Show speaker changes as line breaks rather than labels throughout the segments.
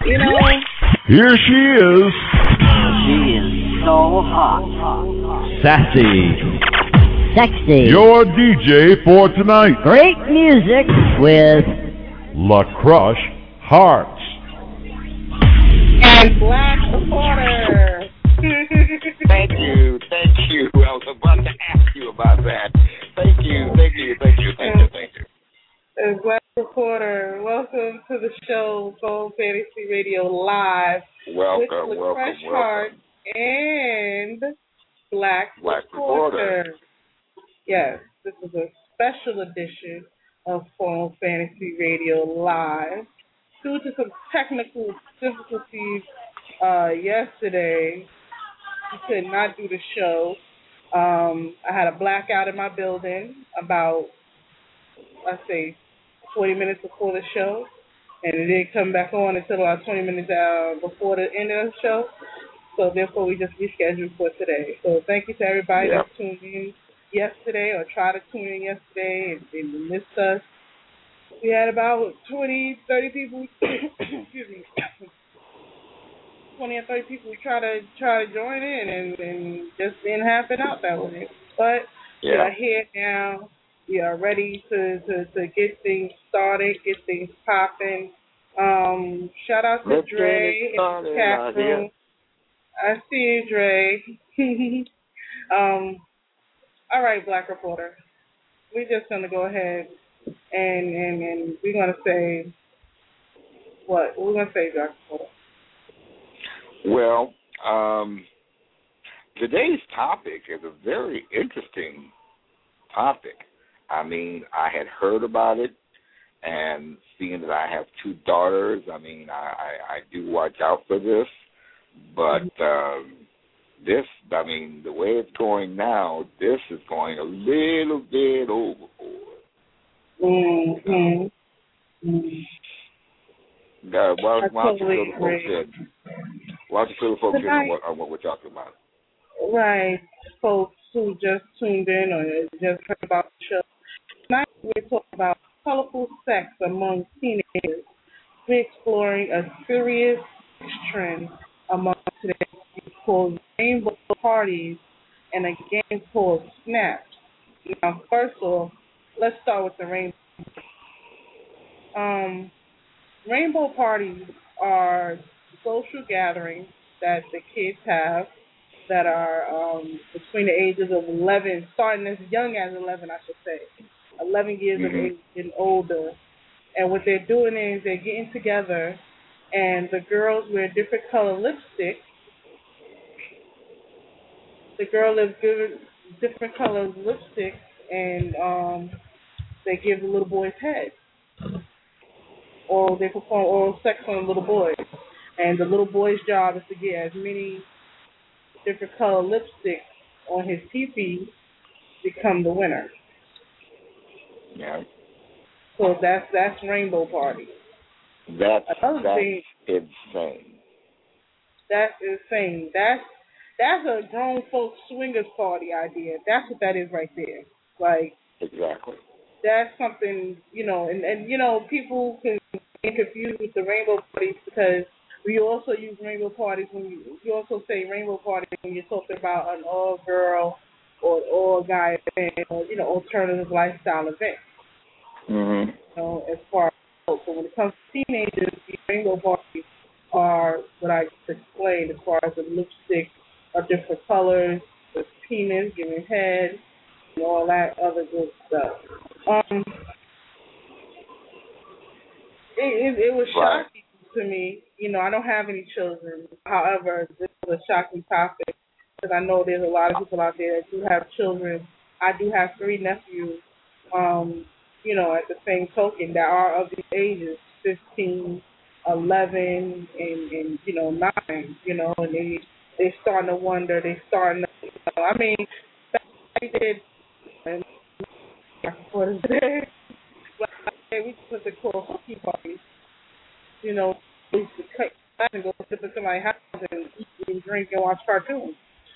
You know,
Here she is.
She is so hot.
Sassy.
Sexy.
Your DJ for tonight.
Great music with
La Crush Hearts.
and Black Reporter.
Thank you. I was about to ask you about that. Thank you.
And Black Reporter, welcome to the show, Soul Fantasy Radio Live.
Welcome.
With Fresh Heart and Black Reporter. Yes, this is a special edition of Soul Fantasy Radio Live. Due to some technical difficulties yesterday, we could not do the show. I had a blackout in my building about, let's say, 20 minutes before the show, and it didn't come back on until about 20 minutes before the end of the show. So therefore, we just rescheduled for today. So thank you to everybody that tuned in yesterday or tried to tune in yesterday and missed us. We had about 20, 30 people. Excuse me. 20 or 30 people try to join in and just didn't happen out that way. But we are here now. We are ready to get things started, get things popping. Shout out to Dre in the chat room. I see you, Dre. All right, Black Reporter. We're just gonna go ahead and we're gonna say what? We're gonna say, Black Reporter.
Well, today's topic is a very interesting topic. I mean, I had heard about it, and seeing that I have two daughters, I mean, I do watch out for this, but this, I mean, the way it's going now, this is going a little bit overboard. Why don't you fill the folks in? Why don't you fill the folks in on what we're talking about?
Right, folks who just tuned in or just heard about the show. Tonight we're talking about colorful sex among teenagers. We're exploring a serious trend among today's youth called rainbow parties and a game called Snaps. Now, first off, let's start with the rainbow. Rainbow parties are social gatherings that the kids have that are between the ages of 11, starting as young as 11, I should say, 11 years of age and older. And what they're doing is they're getting together, and the girls wear different color lipstick. The girl is given different color lipstick, and they give the little boy's head. Or they perform oral sex on the little boy. And the little boy's job is to get as many different color lipstick on his pee-pee become the winner.
Yeah.
So that's rainbow party.
That's insane.
That's insane. That's a grown folks swingers party idea. That's what that is right there. Like,
exactly.
That's something, and people can get confused with the rainbow parties because we also use rainbow parties when you also say rainbow party when you're talking about an all girl or all guy event or alternative lifestyle event. As far as so when it comes to teenagers, the rainbow parties are what I just explained as far as the lipstick of different colors, the penis, giving head, and all that other good stuff. It was shocking to me. I don't have any children. However, this is a shocking topic because I know there's a lot of people out there that do have children. I do have 3 nephews, at the same token that are of these ages, 15, 11, and 9, and they starting to wonder, I mean, they did, and for today, we put the call hooky parties, we used to cut class and go sit in somebody's house and eat and drink and watch cartoons.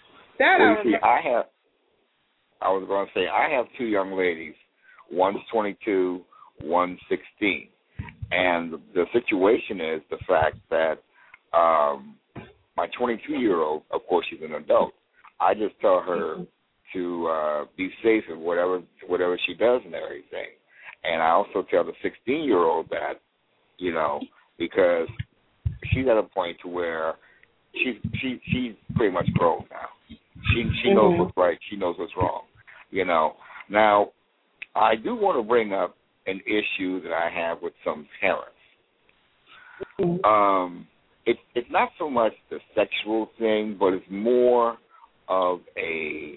I was going to say, I have 2 young ladies. One's 22, one's 16. And the situation is the fact that my 22-year-old, of course, she's an adult. I just tell her to be safe in whatever she does and everything. And I also tell the 16-year-old that, you know, because she's at a point to where she's pretty much grown now. She knows what's right. She knows what's wrong. You know. Now, I do want to bring up an issue that I have with some parents. It's not so much the sexual thing, but it's more of a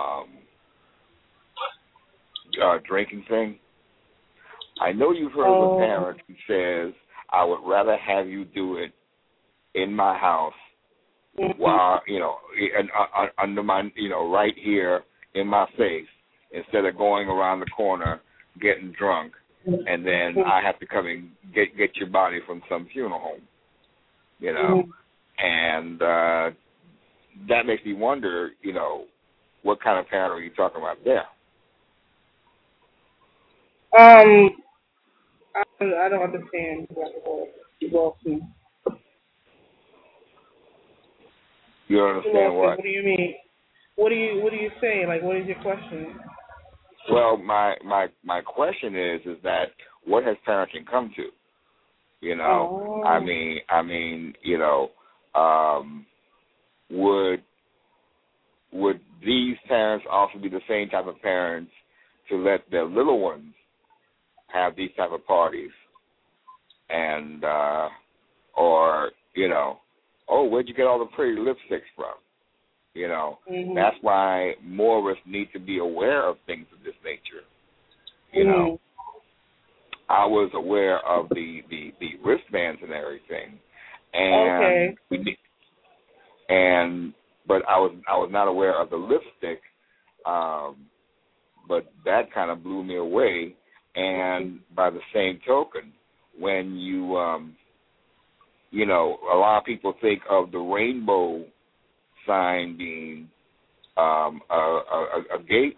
drinking thing. I know you've heard of a parent who says, "I would rather have you do it in my house, while and under my, right here in my face, instead of going around the corner getting drunk, and then I have to come and get your body from some funeral home." You know, and that makes me wonder, what kind of parent are you talking about there?
I don't understand what you
don't understand what?
What do you mean? What are you saying? Like, what is your question?
Well, my question is that what has parenting come to? I mean, would these parents also be the same type of parents to let their little ones have these type of parties, and or where'd you get all the pretty lipsticks from? That's why more of us need to be aware of things of this nature. I was aware of the wristbands and everything, and but I was not aware of the lipstick. But that kind of blew me away. And by the same token, when you a lot of people think of the rainbow sign being a gay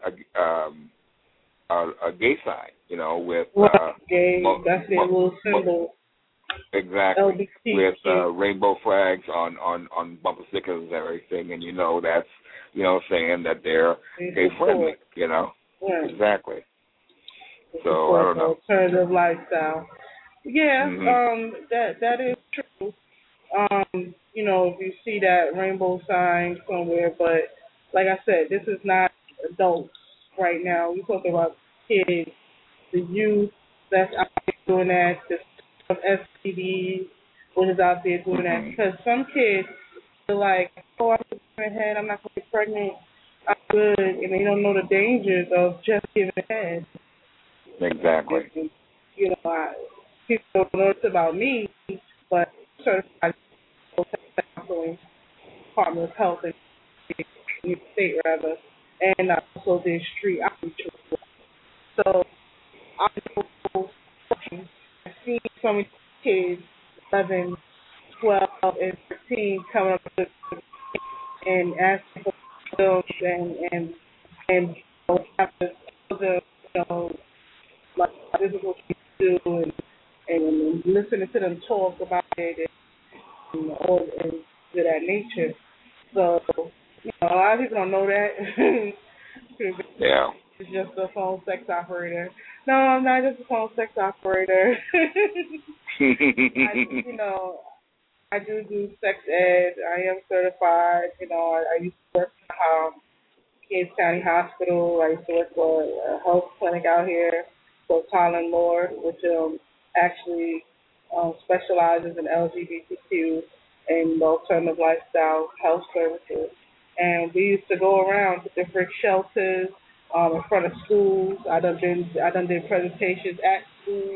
sign, with
gay. That's their little symbol.
Exactly.
LBC.
With rainbow flags on bumper stickers and everything, and that's saying that they're gay friendly.
Yeah.
Exactly.
It's
so I don't know.
Alternative lifestyle. Yeah. That is true. If you see that rainbow sign somewhere, but like I said, this is not adults right now. We're talking about kids, the youth that's out there doing that, the STDs, what is out there doing that. Because some kids are like, I'm giving head, I'm not going to get pregnant, I'm good, and they don't know the dangers of just giving head.
Exactly.
People don't know it's about me, but certified counseling, Department of Health and State rather, and I also did street outreach. So I know I've seen so many kids, 11, 12, and 13, coming up and asking for bills and have to tell them, like, this is what you do, and listening to them talk about it and to that nature. So, a lot of people don't know that.
Yeah.
It's just a phone sex operator. No, I'm not just a phone sex operator. I do sex ed. I am certified. I used to work at Kids County Hospital. I used to work for a health clinic out here called Colin Moore, which actually specializes in LGBTQ and alternative lifestyle health services. And we used to go around to different shelters in front of schools. I done did presentations at schools.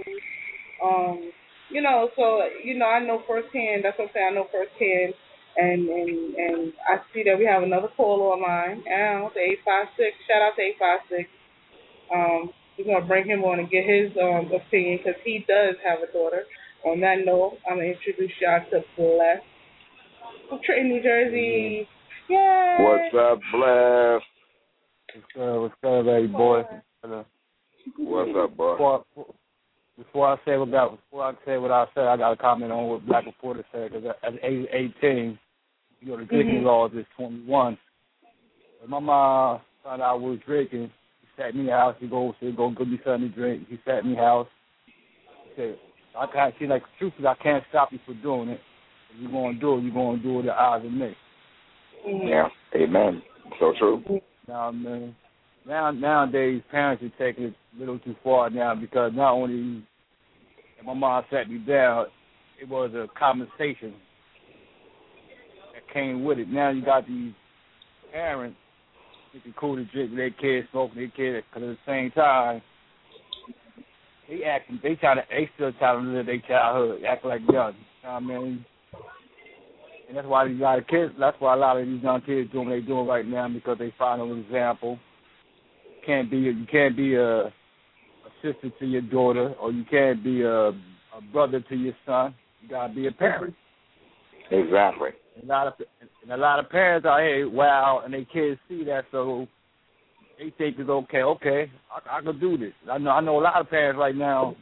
I know firsthand. That's what I'm saying. I know firsthand. And I see that we have another caller online. Al, the 856. Shout out to 856. We're going to bring him on and get his opinion because he does have a daughter. On that note, I'm going to introduce y'all to Bless from Trenton, New Jersey. Yay!
What's up, Bless?
What's up, baby boy?
What's up, boy?
before I say what I said, I got to comment on what Black Reporter said, because at age 18, the drinking laws is 21. When my mom found out I was drinking, she sat me in the house. She go give me something to drink. She sat me in the house. She said, she's like, truthfully, I can't stop you from doing it. If you're going to do it, you're going to do it at the odds of me.
Yeah, amen. So true.
Now, man, nowadays, parents are taking it a little too far now, because not only my mom sat me down, it was a conversation that came with it. Now you got these parents thinking cool to drink with their kids, smoking their kids, because at the same time, they still trying to live their childhood, act like young. You know what I mean? And that's why a lot of these young kids doing what they're doing right now, because they follow an example. You can't be a sister to your daughter, or you can't be a brother to your son. You gotta be a parent.
Exactly.
And a lot of parents out here, wow, and their kids see that, so they think it's okay, I can do this. I know a lot of parents right now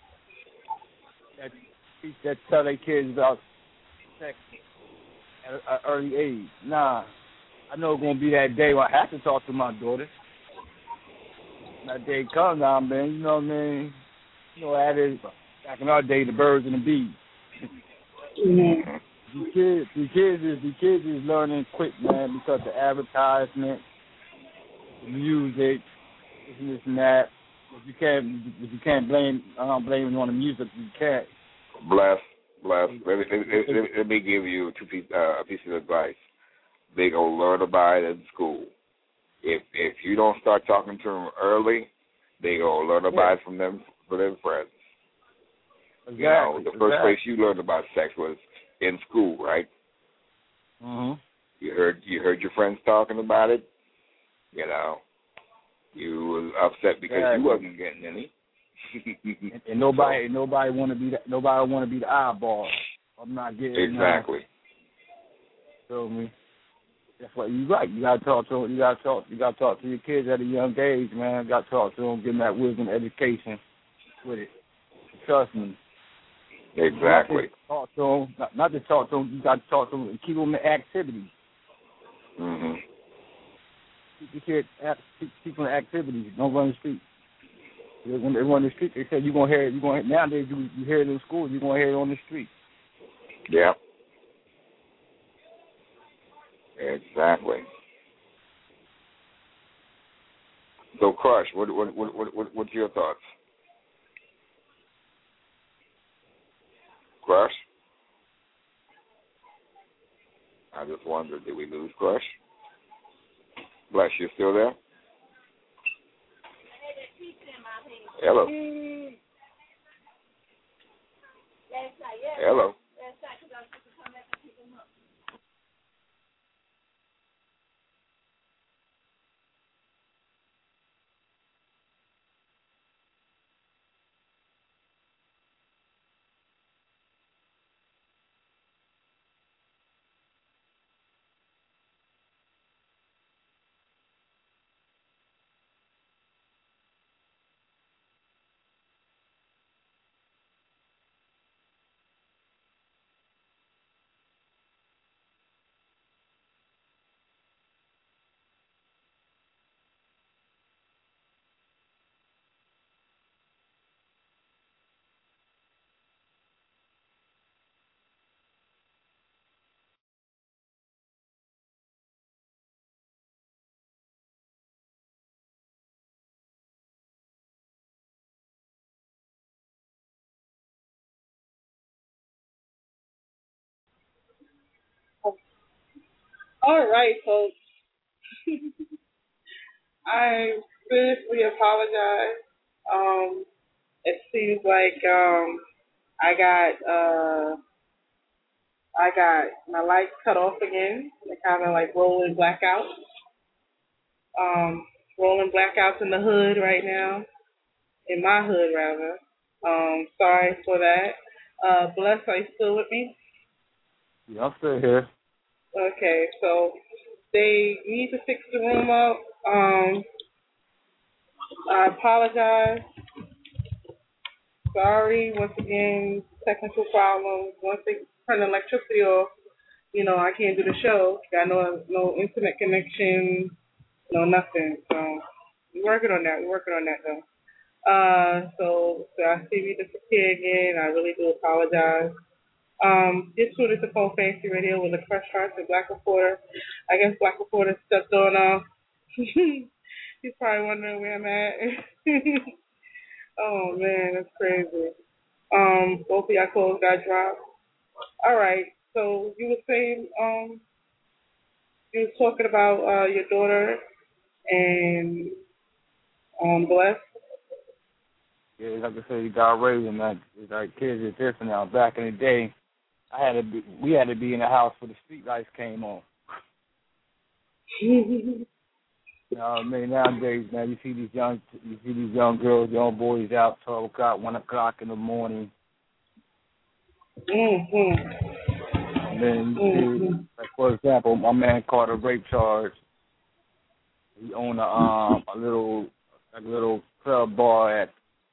that tell their kids about sex at an early age. Nah, I know it's gonna be that day when I have to talk to my daughter. That day comes now, man. You know what I mean? You know, back in our day, the birds and the bees. The kids is learning quick, man, because the advertisement, the music, this and that. If you can't blame it on the music. You can't.
Bless. Let me give you a piece of advice. They gonna learn about it in school. If you don't start talking to them early, they gonna learn about it from their friends.
Exactly.
You know, the first place you learned about sex was in school, right?
Mm-hmm.
You heard your friends talking about it. You know, you was upset because you wasn't getting any.
and nobody want to be the eyeball. I'm not getting
exactly.
Feel me? That's what you're right. You gotta talk to them. You gotta talk to your kids at a young age, man. You gotta talk to them, give them that wisdom, education with it. Trust me.
Exactly.
Not to talk to them. You gotta talk to them and keep them in activities.
Mhm.
Keep your kids keep them in activities. Don't run the street. When they run the street, they say you're gonna hear it. Nowadays, you hear it in school. You're gonna hear it on the street.
Yeah. Exactly. So, Crush, what's your thoughts? Crush? I just wondered, did we lose Crush? Bless, you still there? Hello. Hello.
All right, folks. I seriously apologize. It seems like I got my lights cut off again. They're kind of like rolling blackouts. Rolling blackouts in the hood right now. In my hood, rather. Sorry for that. Bless, are you still with me?
Yeah, I'm still here.
Okay, so they need to fix the room up. I apologize. Sorry, once again, technical problems. Once they turn the electricity off, I can't do the show. Got no internet connection, no nothing. So we're working on that. Though. So I see you disappear again. I really do apologize. This one is the Phone Fancy Radio with the Crush Hearts and Black Reporter. I guess Black Reporter stepped on. He's probably wondering where I'm at. Oh man, that's crazy. Both of y'all clothes got dropped. All right. So you were saying, you were talking about your daughter and Bless.
Yeah, like I said, you got raised, and like kids are different now. Back in the day, we had to be in the house when the street lights came on. You know what I mean? Nowadays, man, you see these young girls, young boys out 12 o'clock, 1 o'clock in the morning.
Mm-hmm.
And then you see, like, for example, my man caught a rape charge. He owned a little club bar at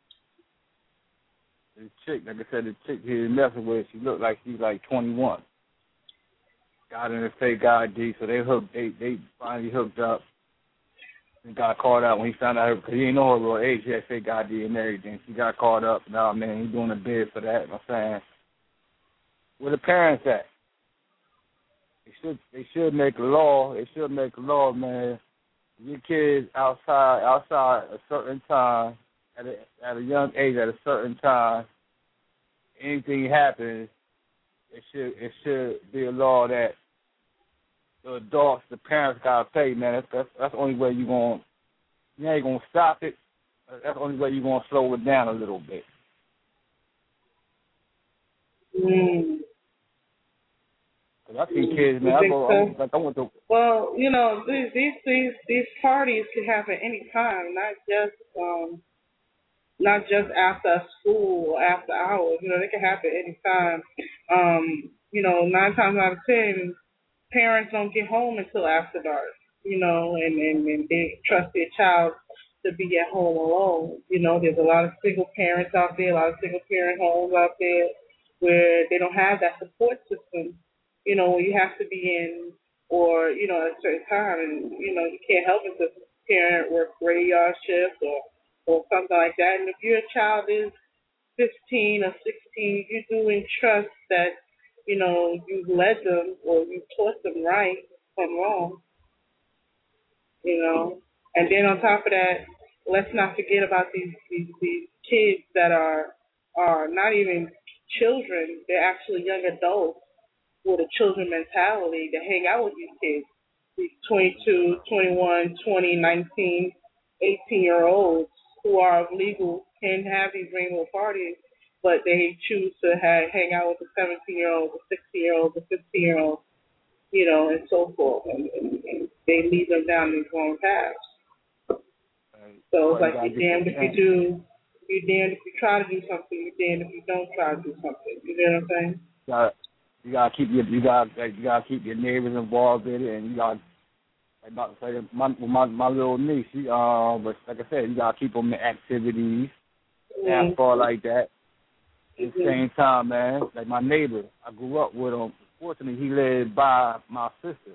the chick. Like I said, the chick he was messing with, she looked like she's like 21. Got in a fake ID, so they finally hooked up. And got caught up when he found out her, because he didn't know her real age. She had fake ID and everything. She got caught up. Now, man, he's doing a bid for that. I'm saying, where the parents at? They should make a law. They should make a law, man. Your kids outside a certain time, at a young age, at a certain time. Anything happens, it should be a law that the adults, the parents gotta pay, man. That's the only way you ain't gonna stop it. That's the only way you're gonna slow it down a little bit. Cause I see kids, man. I went to.
Well, these parties can happen any time, not just after school or after hours. They can happen any time. 9 times out of 10. Parents don't get home until after dark, and they trust their child to be at home alone. There's a lot of single parents out there, a lot of single parent homes out there where they don't have that support system, when you have to be in or, at a certain time and, you can't help it if the parent works graveyard shift or something like that. And if your child is 15 or 16, you do entrust that, you've led them or you've taught them right from wrong, And then on top of that, let's not forget about these kids that are not even children. They're actually young adults with a children mentality that hang out with these kids, these 22, 21, 20, 19, 18-year-olds who are of legal, can have these rainbow parties, but they choose to hang out with the 17-year-olds, the 16-year-olds, the 15-year-olds, and so forth, and they lead them down these wrong paths. So it's like you're damned if you do, you're damned if you try to do something, you're damned if you don't try to do something. You know what I'm saying?
You gotta keep your neighbors involved in it, and you got. Like my little niece, she but like I said, you gotta keep them in activities, basketball like that. At the same time, man, like my neighbor, I grew up with him. Fortunately, he lived by my sister.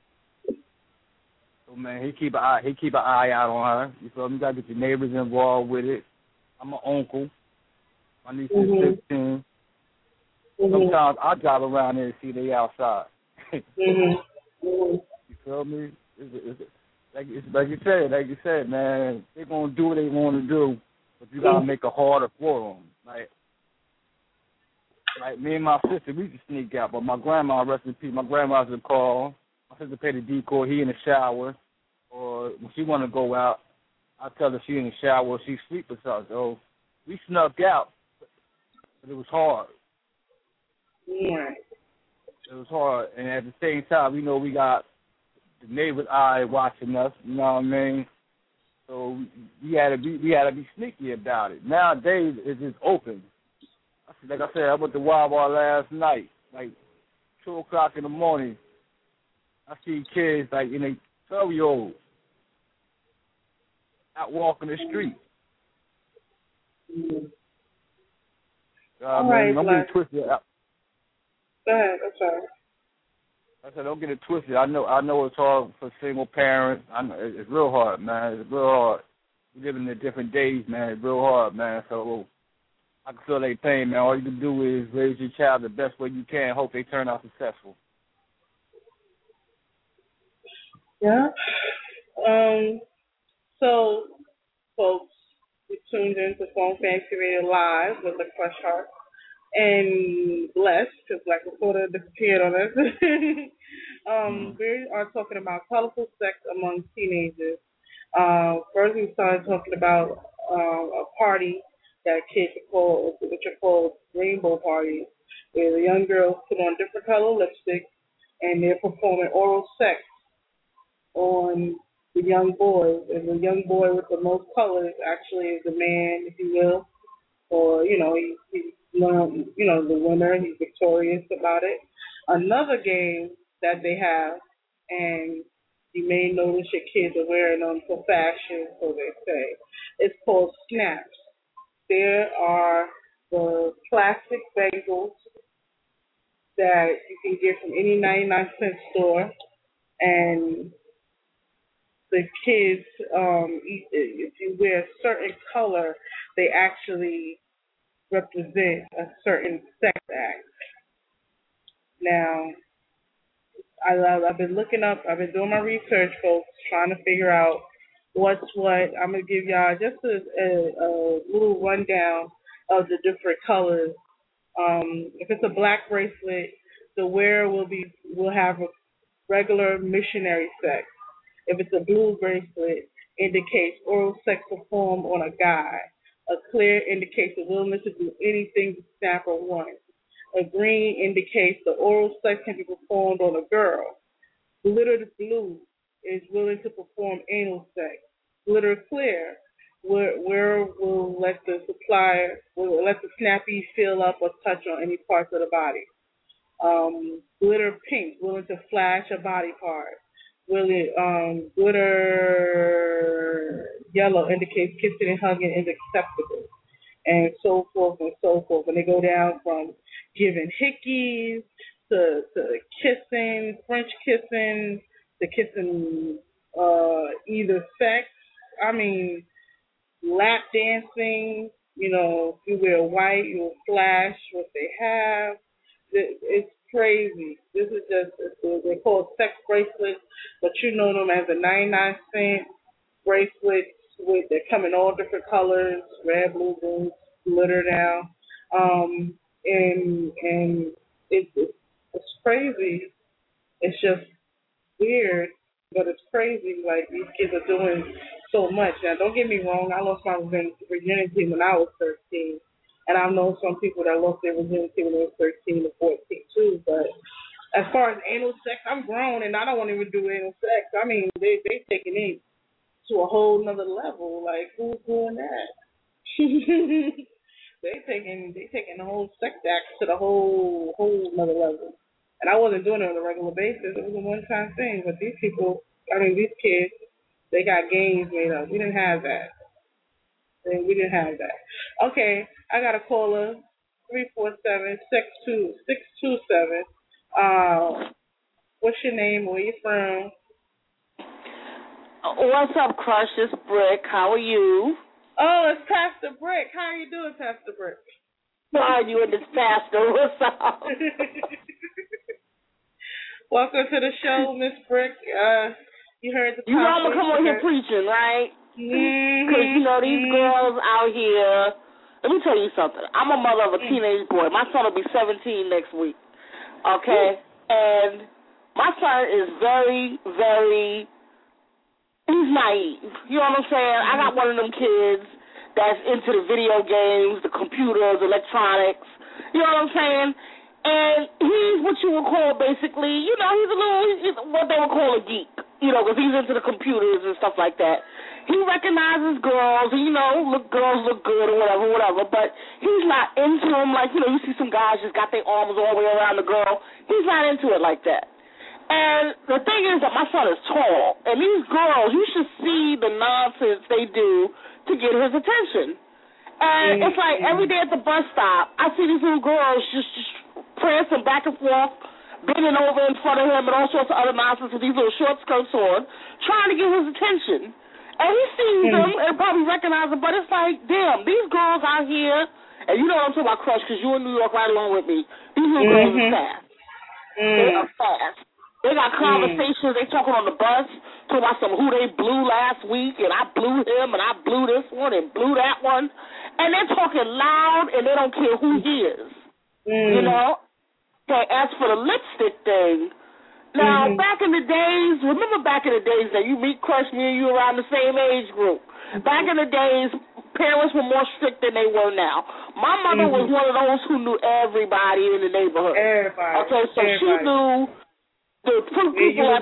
So man, he keep an eye out on her. You feel me? You gotta get your neighbors involved with it. I'm an uncle. My niece is 15. Sometimes I drive around there and see they outside. You feel me? It's like you said, man. They're gonna do what they want to do, but you gotta make it harder for them. Like me and my sister, we used to sneak out, but my grandma, rest in peace, my grandma's in call. My sister paid the decoy. He in the shower, or when she want to go out, I tell her she in the shower or she sleep or something. So we snuck out, but it was hard.
Yeah.
It was hard, and at the same time, we got the neighbor's eye watching us. You know what I mean? So we had to be sneaky about it. Nowadays, it's just open. Like I said, I went to Wawa last night, like 2 o'clock in the morning. I see kids like 12-year-olds out walking the street.
All right,
don't get it twisted.
Go ahead. I'm sorry.
I said, don't get it twisted. I know it's hard for single parents. I know it's real hard, man. It's real hard. We're living in different days, man. It's real hard, man. So I can feel their pain, man. All you can do is raise your child the best way you can. Hope they turn out successful.
Yeah. So, folks, we tuned in to Phone Fantasy Radio Live with the Crush Heart. And blessed, because Black Reporter disappeared on us. We are talking about colorful sex among teenagers. First, we started talking about a party that kids call, which are called rainbow parties, where the young girls put on different color lipstick and they're performing oral sex on the young boys. And the young boy with the most colors actually is the man, if you will, or he's the winner. He's victorious about it. Another game that they have, and you may notice your kids are wearing them for fashion, so they say. It's called Snaps. There are the plastic bagels that you can get from any 99-cent store, and the kids, if you wear a certain color, they actually represent a certain sex act. Now, I've been looking up, I've been doing my research, folks, trying to figure out what's what. I'm going to give y'all just a little rundown of the different colors. If it's a black bracelet, the wearer will have a regular missionary sex. If it's a blue bracelet, indicates oral sex performed on a guy. A clear indicates a willingness to do anything to snap or want. A green indicates the oral sex can be performed on a girl. Glittered blue is willing to perform anal sex. Glitter clear, where will let the snappy fill up or touch on any parts of the body. Glitter pink, willing to flash a body part. Glitter yellow indicates kissing and hugging is acceptable, and so forth and so forth. And they go down from giving hickeys to kissing, French kissing, to kissing either sex. I mean, lap dancing. If you wear white, you'll flash what they have. It's crazy. This is they're called sex bracelets, but you know them as the 99-cent bracelets. They come in all different colors, red, blue, green, glitter now. And it's crazy. It's just weird, but it's crazy. Like, these kids are doing so much. Now, don't get me wrong. I lost my virginity when I was 13. And I know some people that lost their virginity when they were 13 or 14 too. But as far as anal sex, I'm grown and I don't want to even do anal sex. I mean, they taking it to a whole nother level. Like, who's doing that? they taking the whole sex act to the whole nother level. And I wasn't doing it on a regular basis. It was a one-time thing. But these kids, they got games made up. We didn't have that. Okay, I got a caller, 347-627. What's your name? Where you from?
What's up, Crush? It's Brick. How are you?
Oh, it's Pastor Brick. How are you doing, Pastor Brick?
How are you and this pastor? What's up?
Welcome to the show, Miss Brick. You heard the topic.
You know I'm going to come on here preaching, right? Because, these girls out here, let me tell you something. I'm a mother of a teenage boy. My son will be 17 next week, okay? And my son is very, very, he's naive. You know what I'm saying? I got one of them kids that's into the video games, the computers, electronics. You know what I'm saying? And he's what you would call basically, he's what they would call a geek, because he's into the computers and stuff like that. He recognizes girls, and, girls look good or whatever, but he's not into them like, you see some guys just got their arms all the way around the girl. He's not into it like that. And the thing is that my son is tall, and these girls, you should see the nonsense they do to get his attention. And it's like every day at the bus stop, I see these little girls just prancing back and forth, bending over in front of him and all sorts of other nonsense with these little short skirts on, trying to get his attention. And he sees them and probably recognizes them, but it's like, damn, these girls out here, and you know what I'm talking about, Crush, because you're in New York right along with me. These little girls are fast. They are fast. They got conversations. They talking on the bus, talking about who they blew last week, and I blew him, and I blew this one, and blew that one. And they're talking loud, and they don't care who hears. You know? Okay, as for the lipstick thing, now, back in the days, remember back in the days that you meet Crush, me and you around the same age group. Back in the days, parents were more strict than they were now. My mother was one of those who knew everybody in the neighborhood.
Everybody.
Okay, so she knew the people at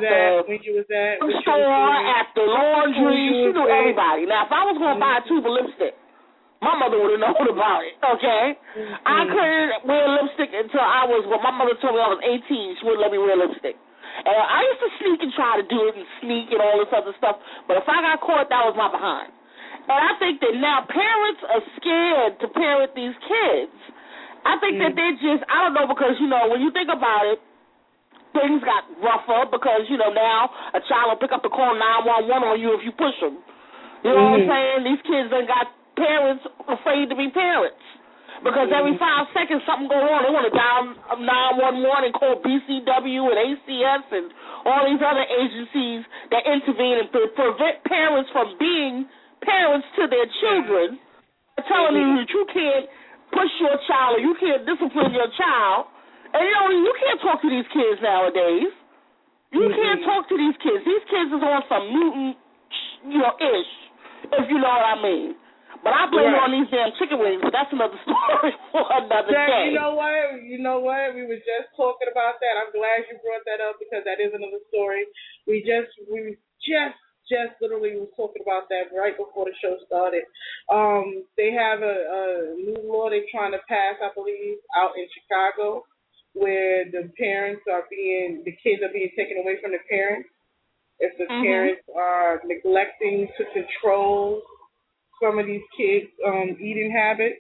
the store, at the laundry. She knew everybody. Now, if I was going to buy a tube of lipstick, my mother would have known about it, okay? I couldn't wear lipstick until my mother told me I was 18. She wouldn't let me wear lipstick. And I used to sneak and try to do it and sneak and all this other stuff. But if I got caught, that was my behind. And I think that now parents are scared to parent these kids. I think that they're just, I don't know, because, you know, when you think about it, things got rougher because, you know, now a child will pick up the call 911 on you if you push them. You know what I'm saying? These kids done got parents afraid to be parents. Because every 5 seconds something go on. They want to dial 911 and call BCW and ACS and all these other agencies that intervene and prevent parents from being parents to their children, telling you that you can't push your child or you can't discipline your child. And, you know, you can't talk to these kids nowadays. You can't talk to these kids. These kids is on some mutant, you know, ish, if you know what I mean. But I blame it on these damn chicken wings, but that's another story for another day.
You know what? We were just talking about that. I'm glad you brought that up because that is another story. We just literally was talking about that right before the show started. They have a new law they're trying to pass, I believe, out in Chicago, where the kids are being taken away from the parents if the parents are neglecting to control some of these kids' eating habits.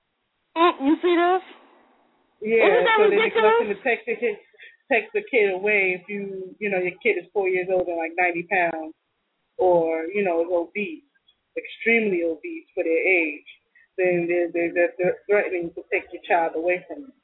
You see this?
Yeah,
isn't that
so
ridiculous?
they're neglecting to take the kid away if you know, your kid is 4 years old and like 90 pounds or, you know, is obese, extremely obese for their age, then they're threatening to take your child away from you.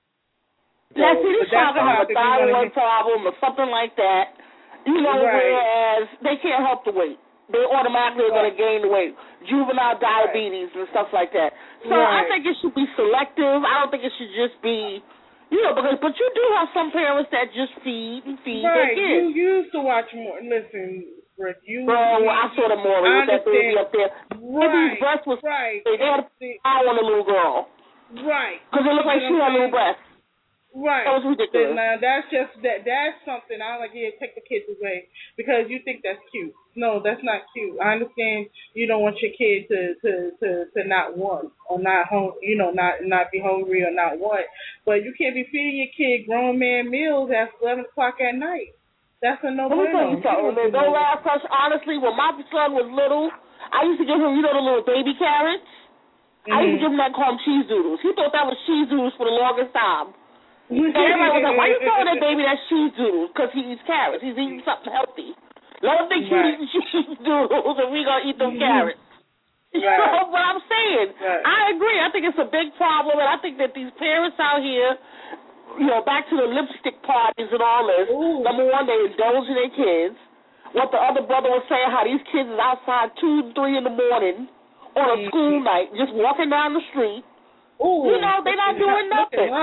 Now, see, this child can have a thyroid problem or something like that, you know, whereas they can't help the weight. They automatically are going to gain the weight. Juvenile diabetes and stuff like that. So I think it should be selective. I don't think it should just be, you know, but you do have some parents that just feed their kids.
You used to watch more. Listen, Rick,
I saw the more with that baby up there. Baby's breast was They had an eye on the little girl.
Right.
Because it looked like she had a little breast.
Right.
That was ridiculous.
Now, that's something I like. Yeah, take the kids away because you think that's cute. No, that's not cute. I understand you don't want your kid to not want or not not be hungry or not want, but you can't be feeding your kid grown man meals at 11 o'clock at night. That's a no-brainer.
Let me tell you something. No last touch. Honestly, when my son was little, I used to give him, you know, the little baby carrots. I used to give him that called cheese doodles. He thought that was cheese doodles for the longest time. And everybody was like, why you calling that baby that cheese doodles? Because he eats carrots. He's eating something healthy. Let him think you're eating cheese doodles and we're going to eat them carrots. You know what I'm saying? I agree. I think it's a big problem, and I think that these parents out here, you know, back to the lipstick parties and all this, number one, they indulge in their kids. What the other brother was saying, how these kids is outside 2 and 3 in the morning on a school night, just walking down the street. You know, they're not doing nothing.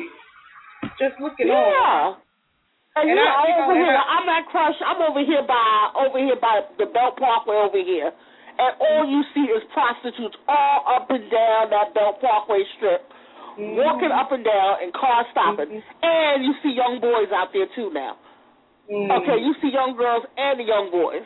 Just looking on.
And you know, over here, I'm at Crush. I'm over here by the Belt Parkway over here, and all you see is prostitutes all up and down that Belt Parkway strip, walking up and down and cars stopping. And you see young boys out there too now. Okay, you see young girls and the young boys.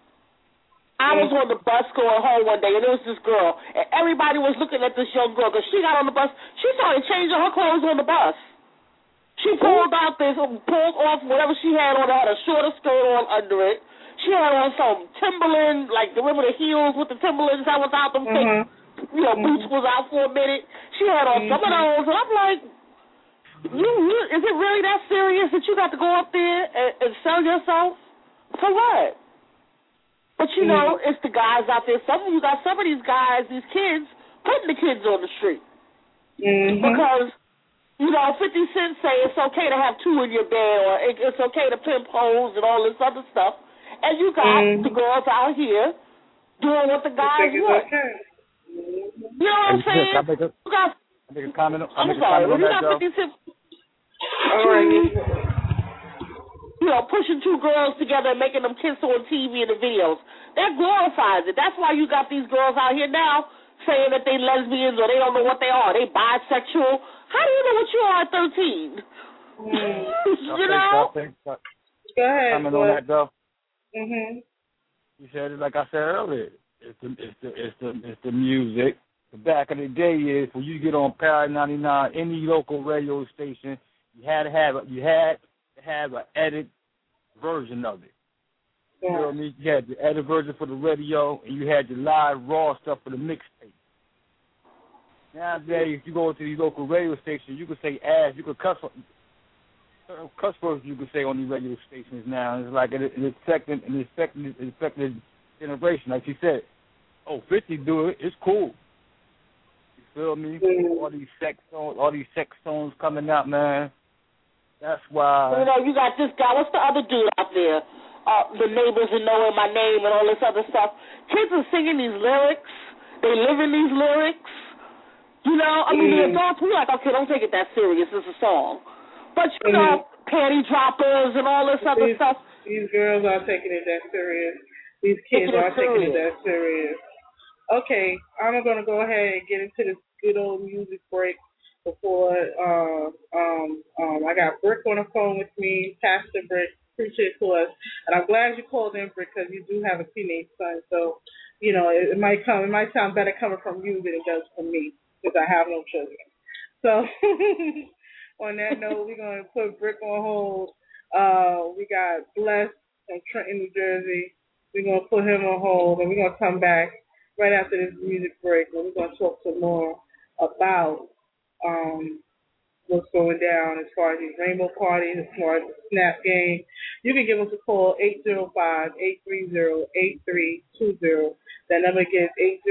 I was on the bus going home one day, and there was this girl, and everybody was looking at this young girl because she got on the bus. She started changing her clothes on the bus. She pulled off whatever she had on. Had a shorter skirt on under it. She had on some Timberland, like remember the heels with the Timberlands that was out them thick Boots was out for a minute. She had on some of those, and I'm like, is it really that serious that you got to go up there and sell yourself? For what? But it's the guys out there. Some of these guys, these kids, putting the kids on the street. Because, 50 Cent say it's okay to have two in your bed, or it's okay to pimp hoes and all this other stuff. And you got the girls out here doing what the guys want.
Okay.
You know what I'm saying?
I make a comment on
I'm sorry.
on that,
50 Cent, pushing two girls together and making them kiss on TV in the videos. That glorifies it. That's why you got these girls out here now saying that they lesbians or they don't know what they are. They bisexual. How do you know what you are at 13? You know?
Go ahead.
Comment on that, though.
Mm-hmm.
You said it like I said earlier. It's the music. The back of the day is when you get on Power 99, any local radio station, you had to have an edit version of it. You know what I mean? You had the edit version for the radio, and you had the live raw stuff for the mixtape. Nowadays, if you go to these local radio stations, you can say ass, you can cuss words you can say on these radio stations now. It's like it's affecting generation. Like you said, 50 do it. It's cool. You feel me? All these sex songs coming out, man. That's why.
You got this guy. What's the other dude out there? The neighbors and knowing my name and all this other stuff. Kids are singing these lyrics. They live in these lyrics. The adults, we're like, okay, don't take it that serious. It's a song. But, panty droppers and all this other stuff.
These girls are taking it that serious. These kids are taking it that serious. Okay, I'm going to go ahead and get into this good old music break before I got Brick on the phone with me, Pastor Brick. Appreciate it to us. And I'm glad you called in, Brick, because you do have a teenage son. So, it might sound better coming from you than it does from me, because I have no children. So, on that note, we're going to put Brick on hold. We got Bless from Trenton, New Jersey. We're going to put him on hold, and we're going to come back right after this music break, and we're going to talk some more about what's going down as far as these rainbow parties, as far as the snap game. You can give us a call, 805-830-8320. That number again is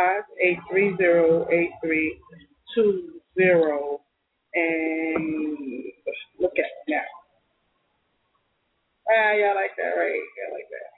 805-830-8320. And look at it now. Y'all like that, right? Y'all like that.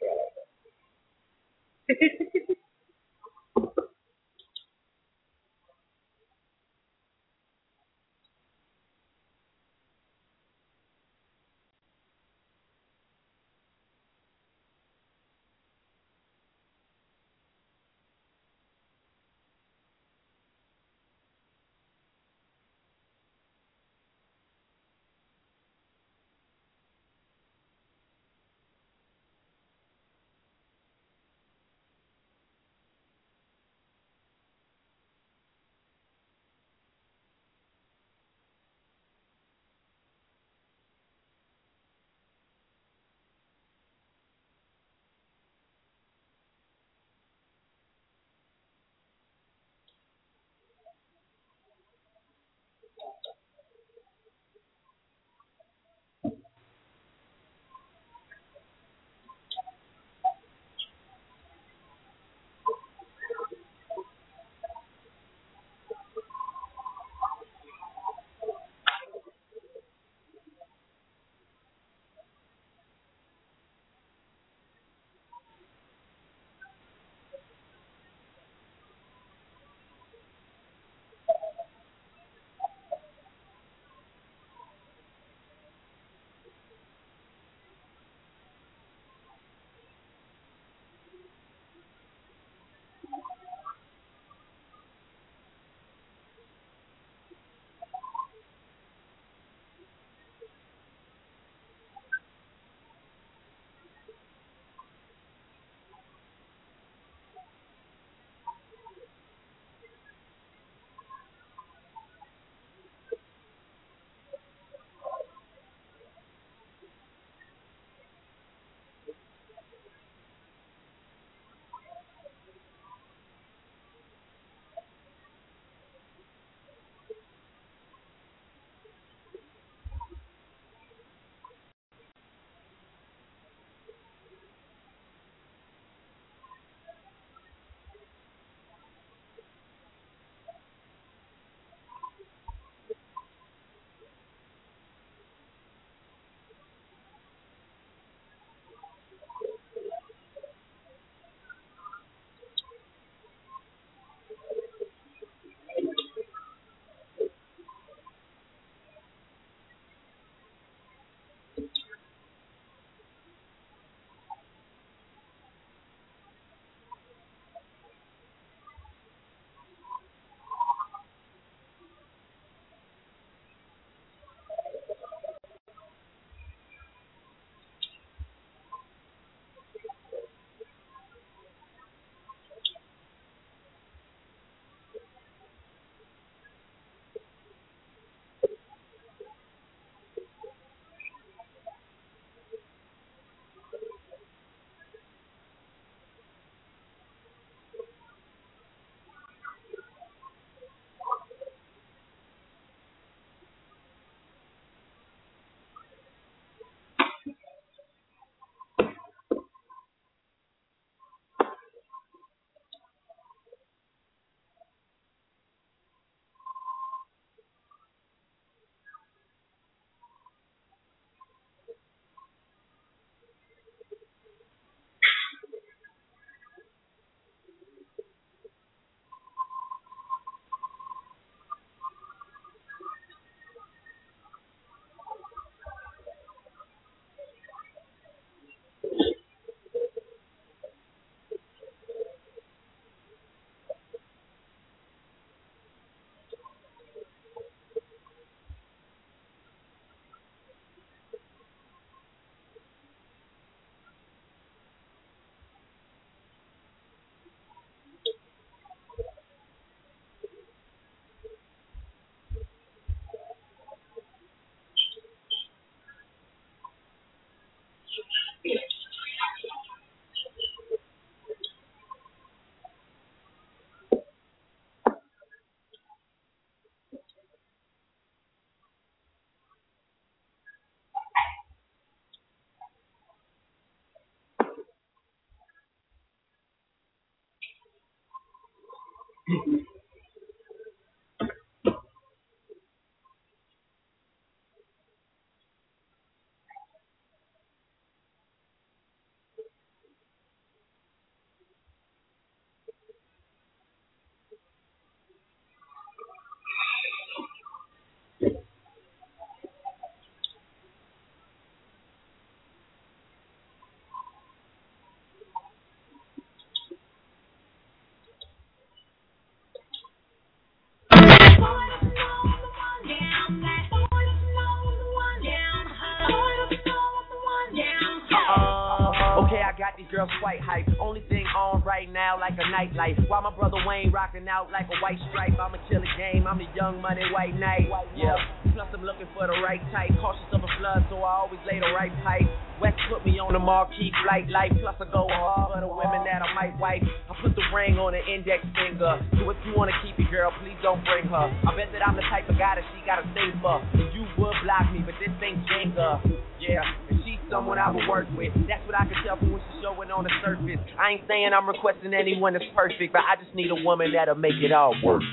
Okay, I got these girls quite hype. Only thing on right now like a nightlife. While my brother Wayne rocking out like a white stripe. I'ma kill a game, I'm the young money white knight. Yeah, plus I'm looking for the right type. Cautious of a flood, so I always lay the right pipe. West put me on the marquee flight life. Plus I go hard for the women that I might wife. I put the ring on the index finger. So if you wanna keep it, girl, please don't bring her. I bet that I'm the type of guy that she gotta sing for. And you would block me, but this ain't Jenga. Yeah, and she's someone I would work with. That's what I can tell from when she's showing on the surface. I ain't saying I'm requesting anyone that's perfect, but I just need a woman that'll make it all work.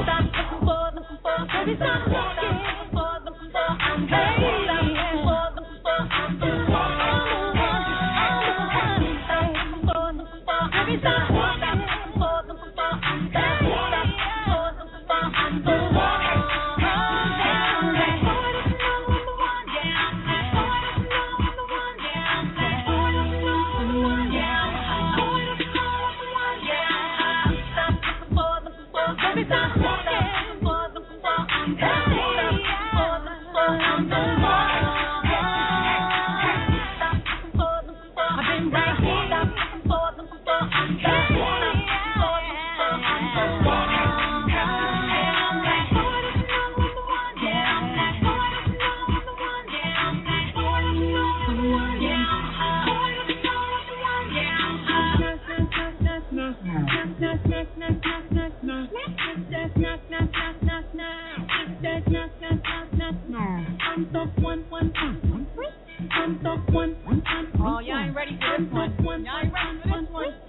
Oh, y'all ain't ready for this one. Y'all ain't ready for this one.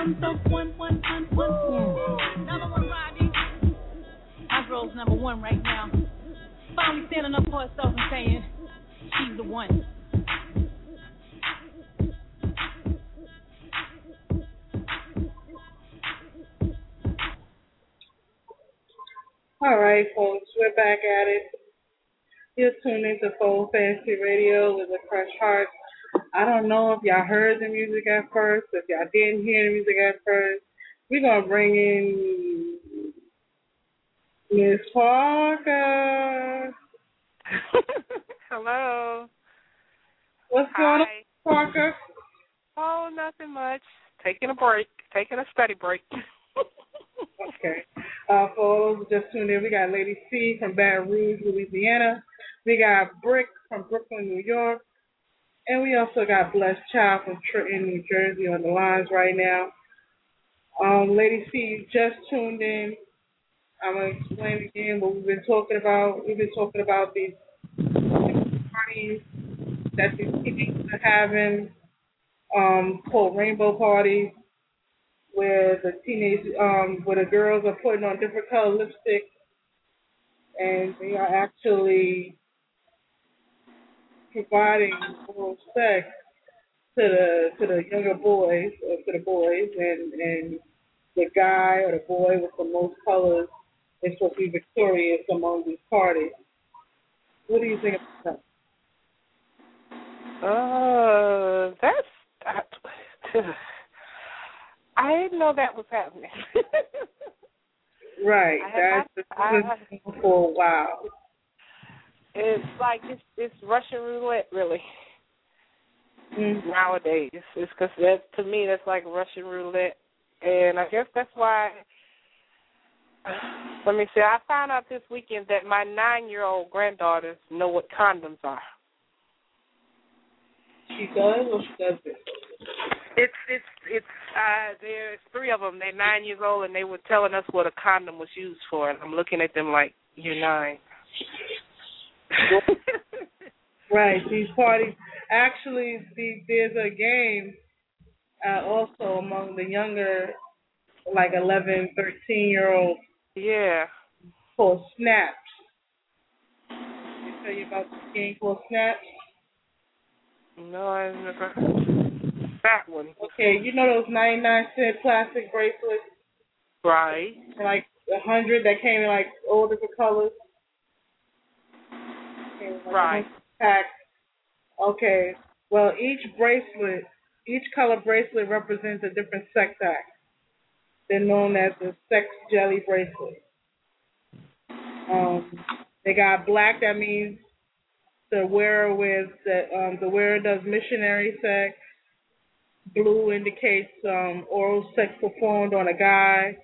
Number one, Rodney. My girl's number one right now. Finally standing up for herself and saying she's the one.
All right, folks, we're back at it. You're tuned into Soul Fantasy Radio with the Crush Hearts. I don't know if y'all heard the music at first, if y'all didn't hear the music at first. We're going to bring in Miss Parker.
Hello.
What's going on, Parker?
Oh, nothing much. Taking a break. Taking a study break.
Okay. For all those who just tuned in, we got Lady C from Baton Rouge, Louisiana. We got Brick from Brooklyn, New York. And we also got Blessed Child from Trenton, New Jersey on the lines right now. Lady C, you just tuned in. I'm going to explain again what we've been talking about. We've been talking about these parties that these teenagers are having, called rainbow parties, where the where the girls are putting on different color lipstick, and they are actually providing oral sex to the younger boys, or to the boys, and the guy or the boy with the most colors is supposed to be victorious among these parties. What do you think about
that? I didn't know that was happening.
Right. That's been for a while.
It's like it's Russian roulette, really. Mm-hmm. Nowadays, it's because to me that's like Russian roulette, and I guess that's why. Let me see. I found out this weekend that my 9-year-old granddaughters know what condoms are.
She does, or she doesn't?
There's 3 of them. They're 9 years old, and they were telling us what a condom was used for, and I'm looking at them like, you're 9.
Right. These parties. Actually, there's a game also among the younger like 11, 13-year-olds
Yeah.
called Snaps. Did I tell you about this game called Snaps?
No, I never. That one.
Okay, you know those 99-cent plastic bracelets?
Right.
Like 100 that came in like all different colors?
Right.
Pack. Okay. Well, each color bracelet represents a different sex act. They're known as the sex jelly bracelet. They got black. That means the wearer does missionary sex. Blue indicates oral sex performed on a guy.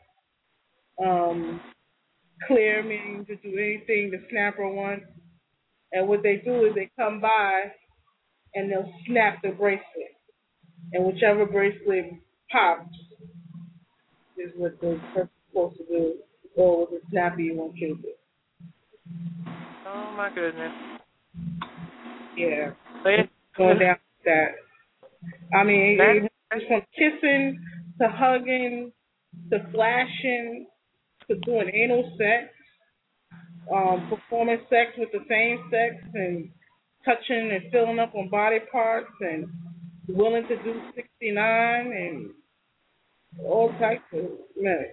Clear meaning to do anything the snapper wants. And what they do is they come by and they'll snap the bracelet. And whichever bracelet pops is what the person's supposed to do, or what the snapper you want you to do.
Oh my goodness.
Yeah. It's going down with that. I mean, it's from kissing to hugging to flashing to doing anal sex, performing sex with the same sex, and touching and filling up on body parts, and willing to do 69 and all types of mess.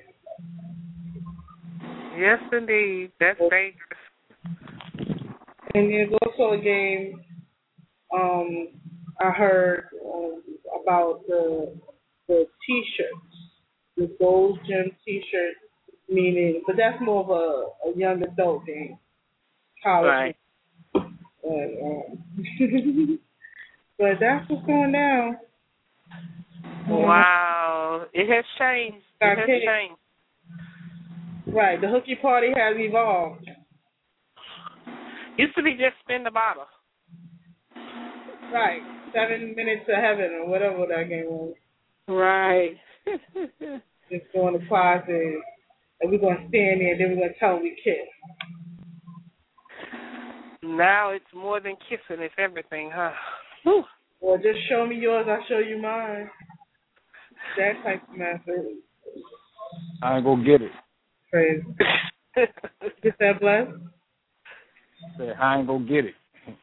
Yes, indeed. That's dangerous.
And there's also a game I heard about the T-shirts, the Gold Gym T-shirts, meaning, but that's more of a young adult game, college.
Right.
But that's what's going down.
Wow. It has changed. It has changed.
Right. The hooky party has evolved.
Used to be just spin the bottle.
Right. 7 minutes to heaven or whatever that game was.
Right.
Just go in the closet and we're going to stand there and then we're going to tell them we kiss.
Now it's more than kissing. It's everything, huh? Whew.
Well, just show me yours. I'll show you mine. That type of method.
I ain't gonna get it.
Crazy. Get that, Bless?
Say, I ain't gonna get it.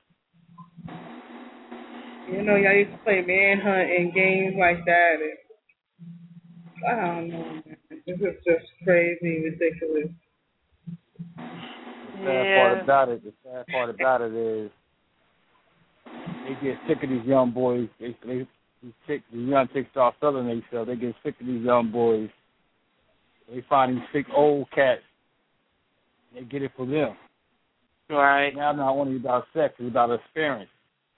You know, y'all used to play manhunt and games like that. And, I don't know, man. This is just crazy, ridiculous.
The sad part about it is they get sick of these young boys. The young chicks start selling themselves. They get sick of these young boys. They find these sick old cats. They get it for them.
Right.
Now it's not only about sex, it's about experience.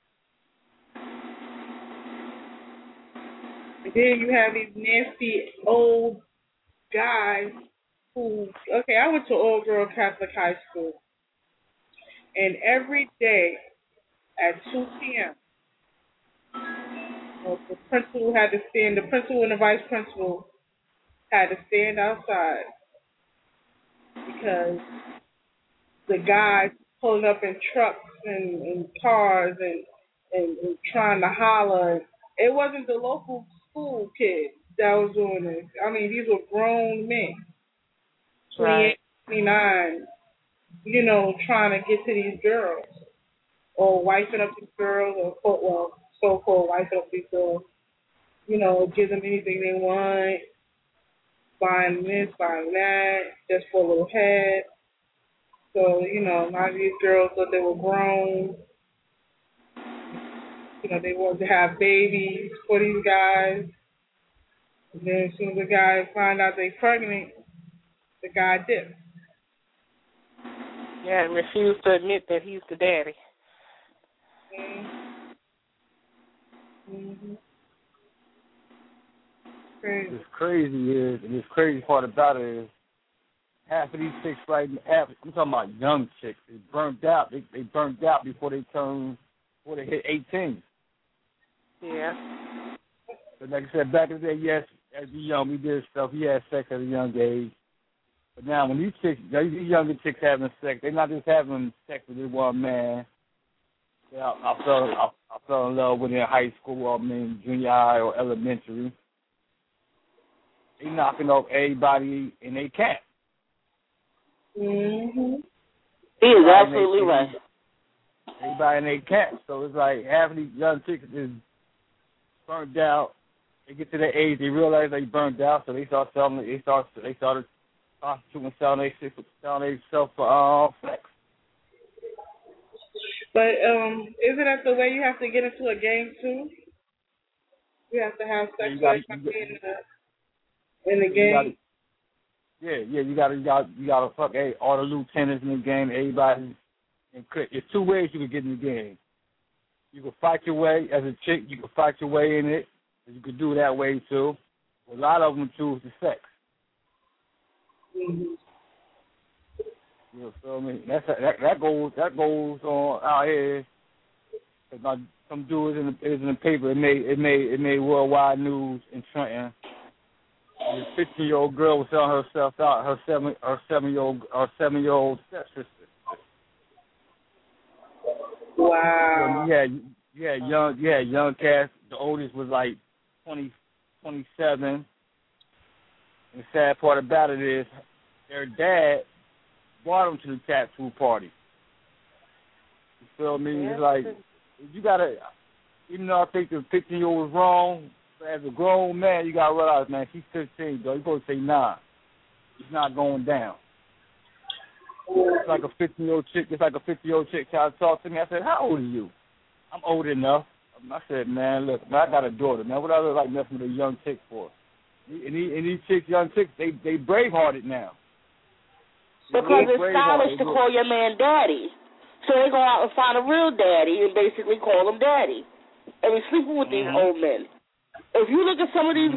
And then you have these nasty old guys who, okay, I went to all-girl Catholic high school. And every day at 2 p.m., the principal and the vice principal had to stand outside because the guys pulling up in trucks and cars and trying to holler. It wasn't the local school kids that was doing this. I mean, these were grown men, 28, 29, you know, trying to get to these girls or wifing up these girls or so-called wifing up these girls, you know, give them anything they want, buying this, buying that, just for a little head. So, you know, a lot of these girls thought they were grown. You know, they wanted to have babies for these guys. And then as soon as the guy find out they're pregnant, the guy dips.
Yeah, and refused to admit that he's the daddy.
Mm-hmm.
What's crazy is, and this crazy part about it is, half of these chicks I'm talking about young chicks, they burnt out. They burnt out before they hit 18.
Yeah.
But like I said, back in the day, yes, as a young, we did stuff. We had sex at a young age. But now when these younger chicks having sex, they're not just having sex with this one man. Yeah, I fell in love with it in high school, or junior high or elementary. they knocking off everybody in their camp.
Mhm. He is absolutely right.
Everybody in their camp. So it's like half of these young chicks is burnt out. They get to their age, they realize they burnt out, so they start selling. They started prostituting, selling themselves for sex.
But isn't that the way you have to get into a game too? You have to have sexual activity in the game.
You gotta fuck all the lieutenants in the game, everybody. And there's two ways you can get in the game. You can fight your way as a chick. You can fight your way in it. You can do it that way too. A lot of them choose the sex.
Mm-hmm.
You feel me? That goes on out here. Some dude is in the paper. It made worldwide news in Trenton. This 15-year-old girl was selling herself out. Her 7-year-old stepsister.
Wow.
You had young cats. The oldest was like 27. And the sad part about it is their dad brought them to the tattoo party. You feel me? It's like, you gotta, even though I think the 15-year-old was wrong, but as a grown man, you gotta realize, man, she's 15, though. You're supposed to say, nah, it's not going down. It's like a 15-year-old chick. It's like a 50-year-old chick tried to talk to me. I said, how old are you? I'm old enough. I said, man, look, I got a daughter, man. What I look like messing with a young chick for? And these chicks, young chicks, they bravehearted now.
Because it's stylish to call your man daddy. So they go out and find a real daddy and basically call him daddy. And we're sleeping with these old men. If you look at some of these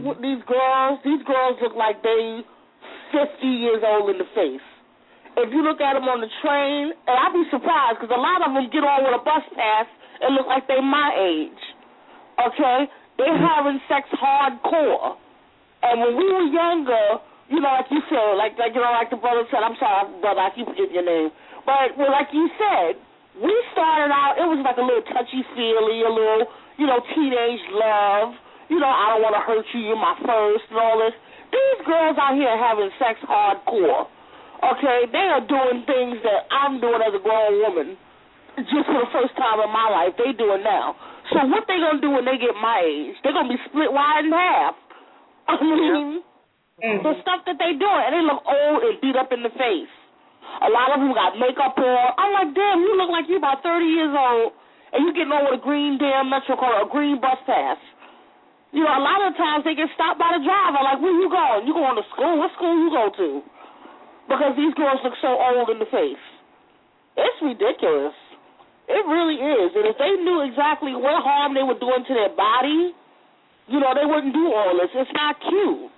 girls look like they 50 years old in the face. If you look at them on the train, and I'd be surprised because a lot of them get on with a bus pass and look like they my age. Okay? They're having sex hardcore. And when we were younger, you know, like you said, like the brother said, I'm sorry, brother, I keep forgetting your name. But like you said, we started out, it was like a little touchy-feely, a little, you know, teenage love. You know, I don't want to hurt you, you're my first and all this. These girls out here having sex hardcore. Okay, they are doing things that I'm doing as a grown woman just for the first time in my life. They do it now. So what they going to do when they get my age? They're going to be split wide in half. I mean, the stuff that they doing, and they look old and beat up in the face. A lot of them got makeup on. I'm like, damn, you look like you're about 30 years old, and you getting on with a green damn Metro car, a green bus pass. You know, a lot of times they get stopped by the driver. Like, where you going? You going to school? What school you go to? Because these girls look so old in the face. It's ridiculous. It really is. And if they knew exactly what harm they were doing to their body, you know, they wouldn't do all this. It's not cute.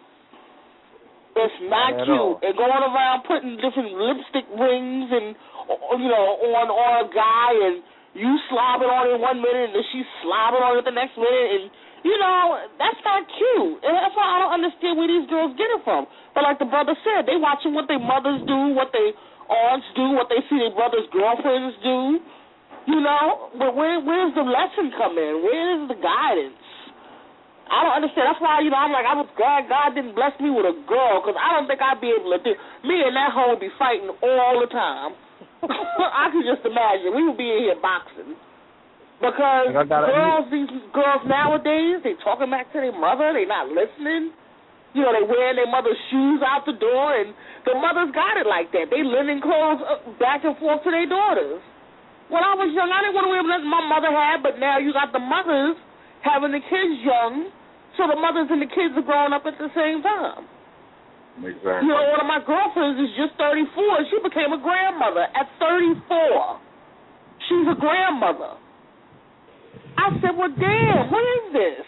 It's not cute. And going around putting different lipstick rings and, you know, on a guy, and you slobbing on it 1 minute and then she's slobbing on it the next minute, and you know, that's not cute. And that's why I don't understand where these girls get it from. But like the brother said, they watching what their mothers do, what their aunts do, what they see their brothers' girlfriends do. You know, but where's the lesson come in? Where is the guidance? I don't understand. That's why, you know, I'm like, I was glad God didn't bless me with a girl, because I don't think I'd be able to do. Me and that hoe would be fighting all the time. I could just imagine. We would be in here boxing. Because these girls nowadays, they talking back to their mother, they not listening. You know, they wearing their mother's shoes out the door, and the mothers got it like that. They lending clothes back and forth to their daughters. When I was young, I didn't want to wear what my mother had, but now you got the mothers having the kids young, so the mothers and the kids are growing up at the same time.
Exactly.
You know, one of my girlfriends is just 34, and she became a grandmother at 34. She's a grandmother. I said, well, damn, what is this?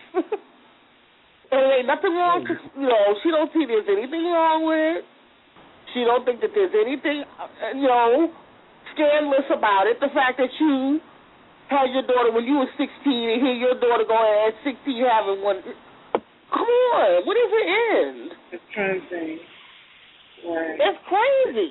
And there ain't nothing wrong, you know, she don't see there's anything wrong with it. She don't think that there's anything, you know, scandalous about it. The fact that you had your daughter when you were 16 and hear your daughter going at 16 having one. Come on, what does it end?
It's crazy. Right.
It's crazy.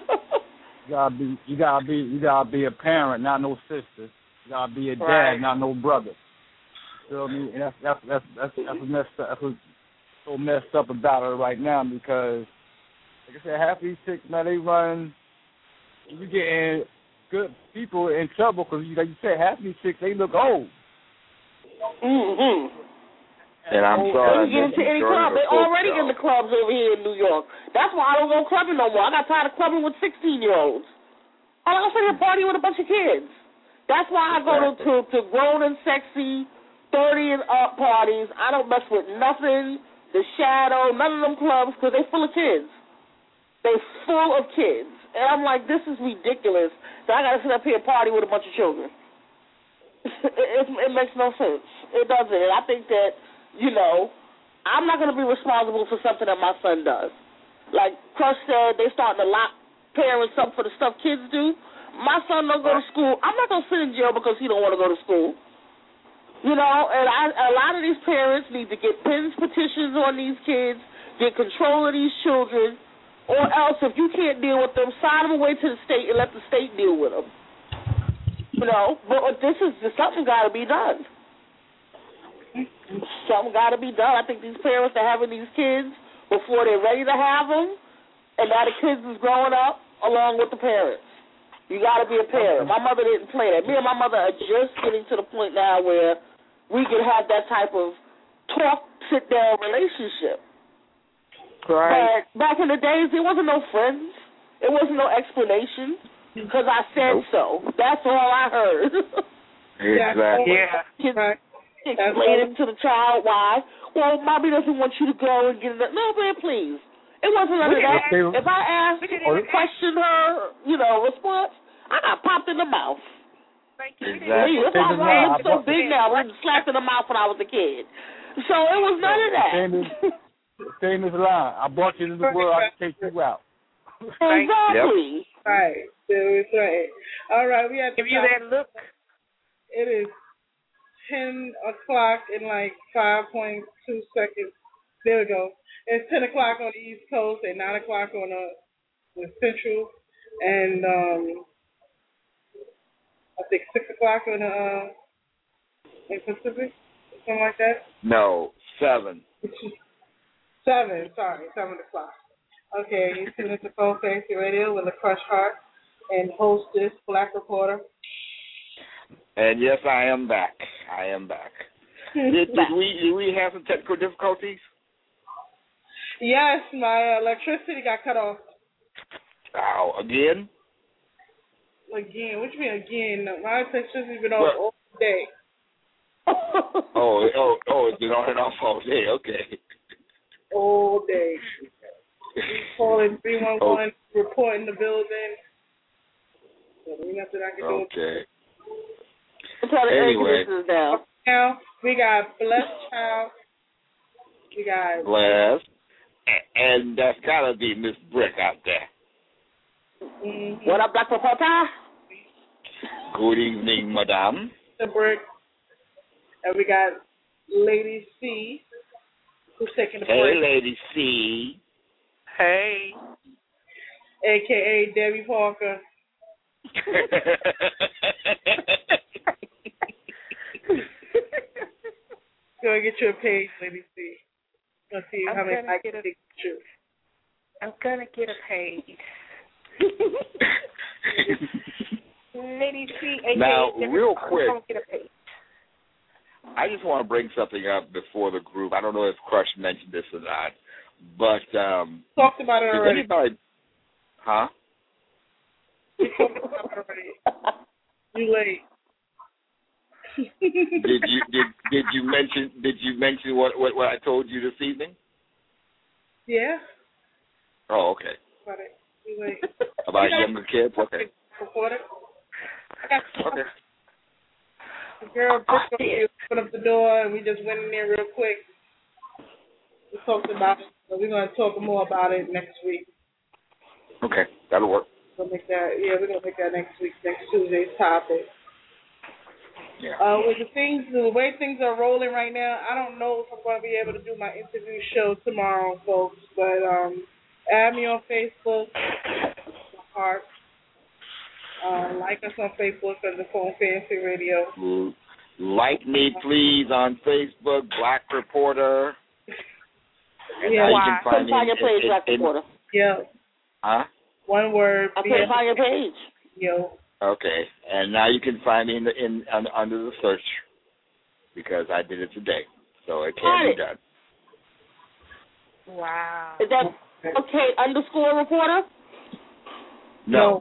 You gotta be a parent, not no sister. You gotta be a dad, not no brother. You feel me? And that's messed up. That's what so messed up about it right now because, like I said, half these chicks, man, they run. You getting good people in trouble because, like you said, half these chicks, they look old.
Mm-hmm.
And I'm sorry.
They get into any club. They're already in the clubs over here in New York. That's why I don't go clubbing no more. I got tired of clubbing with 16-year-olds. I don't sit here partying with a bunch of kids. That's why I go to grown and sexy, 30 and up parties. I don't mess with nothing, the Shadow, none of them clubs because they full of kids. They full of kids. And I'm like, this is ridiculous. So I got to sit up here and party with a bunch of children. It makes no sense. It doesn't. And I think that, you know, I'm not going to be responsible for something that my son does. Like Crush said, they're starting to lock parents up for the stuff kids do. My son don't go to school. I'm not going to sit in jail because he don't want to go to school. You know, and a lot of these parents need to get petitions on these kids, get control of these children, or else if you can't deal with them, sign them away to the state and let the state deal with them. You know, but something got to be done. Something got to be done. I think these parents are having these kids before they're ready to have them, and now the kids is growing up along with the parents. You got to be a parent. My mother didn't play that. Me and my mother are just getting to the point now where we can have that type of talk, sit-down relationship.
Right.
But back in the days, there wasn't no friends. There wasn't no explanation because I said so. That's all I heard.
Exactly.
Yeah.
Kids explaining to the child why. Well, mommy doesn't want you to go and get it. No, man, please. It wasn't none of that. If I asked, question her, response, I got popped in the mouth.
Exactly.
That's why I'm so big now. I was slapped in the mouth when I was a kid. So it was none of that.
Famous line. I brought you into the world. I can take you out.
Exactly.
Yep. Right. That's right. All right. We have to
give you that look.
It is 10 o'clock in like 5.2 seconds. There we go. It's 10 o'clock on the East Coast and 9 o'clock on the Central, and I think 6 o'clock on in Pacific, something like that.
No, 7.
7 o'clock. Okay, you're tuning to Phone Fancy Radio with the Crush Heart and hostess Black Reporter.
And yes, I am back. Did we have some technical difficulties?
Yes, my electricity got cut off.
Oh, again?
Again? What you mean again? My electricity's been off all day.
It's been on and off all day. Okay.
All day. Calling 311, reporting the building. There's nothing I can do.
Okay.
Anyway.
Now we got Blessed Child. We got
Blessed. And that's got to be Miss Brick out there.
Mm-hmm. What up, Black Reporter?
Good evening, madame.
The Brick. And we got Lady C, who's taking the break.
Hey, Lady C.
Hey.
A.K.A. Debbie Parker. Go and get your page, Lady C. Let's see how many I can get you.
I'm going to get a page. Lady C,
now, real quick,
get a page.
I just want to bring something up before the group. I don't know if Crush mentioned this or not, but
talked about it already.
Huh?
We talked about it already. You late.
Did you mention what I told you this evening?
Yeah.
Oh, okay.
About it. You late.
About younger kids? Okay.
Okay. The girl opened up the door and we just went in there real quick. We talked about it, so we're going to talk more about it next week.
Okay, that'll work.
We're going to make that next week, next Tuesday's topic.
Yeah.
With the way things are rolling right now, I don't know if I'm going to be able to do my interview show tomorrow, folks. But add me on Facebook, Heart. Like us on Facebook under Phone Fancy Radio.
Like me, please, on Facebook, Black Reporter. And now you can find
your page, Black Reporter.
Yeah.
Huh?
One word.
I couldn't find your page.
Yo.
Okay, and now you can find me under the search because I did it today, so it can be done.
Wow.
Is that OK_reporter?
No.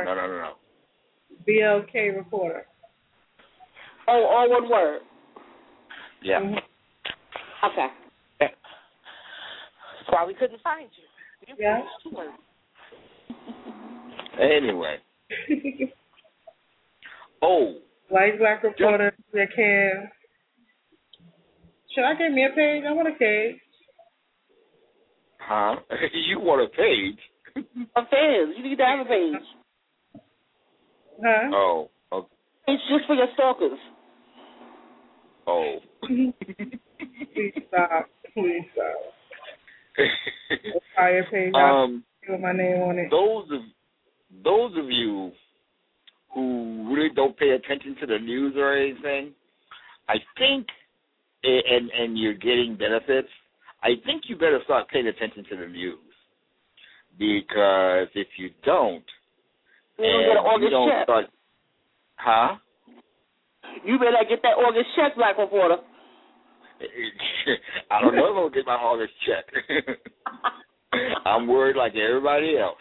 BLK reporter.
Oh, all one word.
Yeah.
Mm-hmm.
Okay.
That's why we couldn't find you.
Yeah.
Anyway. Oh.
Like Black Reporter, they can. Should I get me a page? I want a page.
Huh? You want a page?
A page. You need to have a page.
Huh?
Oh. Okay.
It's just for your stalkers.
Oh.
Please stop. Please stop. Fire page. With my name on it.
Those of you who really don't pay attention to the news or anything, I think, and you're getting benefits, I think you better start paying attention to the news. Because if you don't, you don't start, huh?
You better get that August check, Black Reporter.
I don't know if I'll get my August check. I'm worried like everybody else.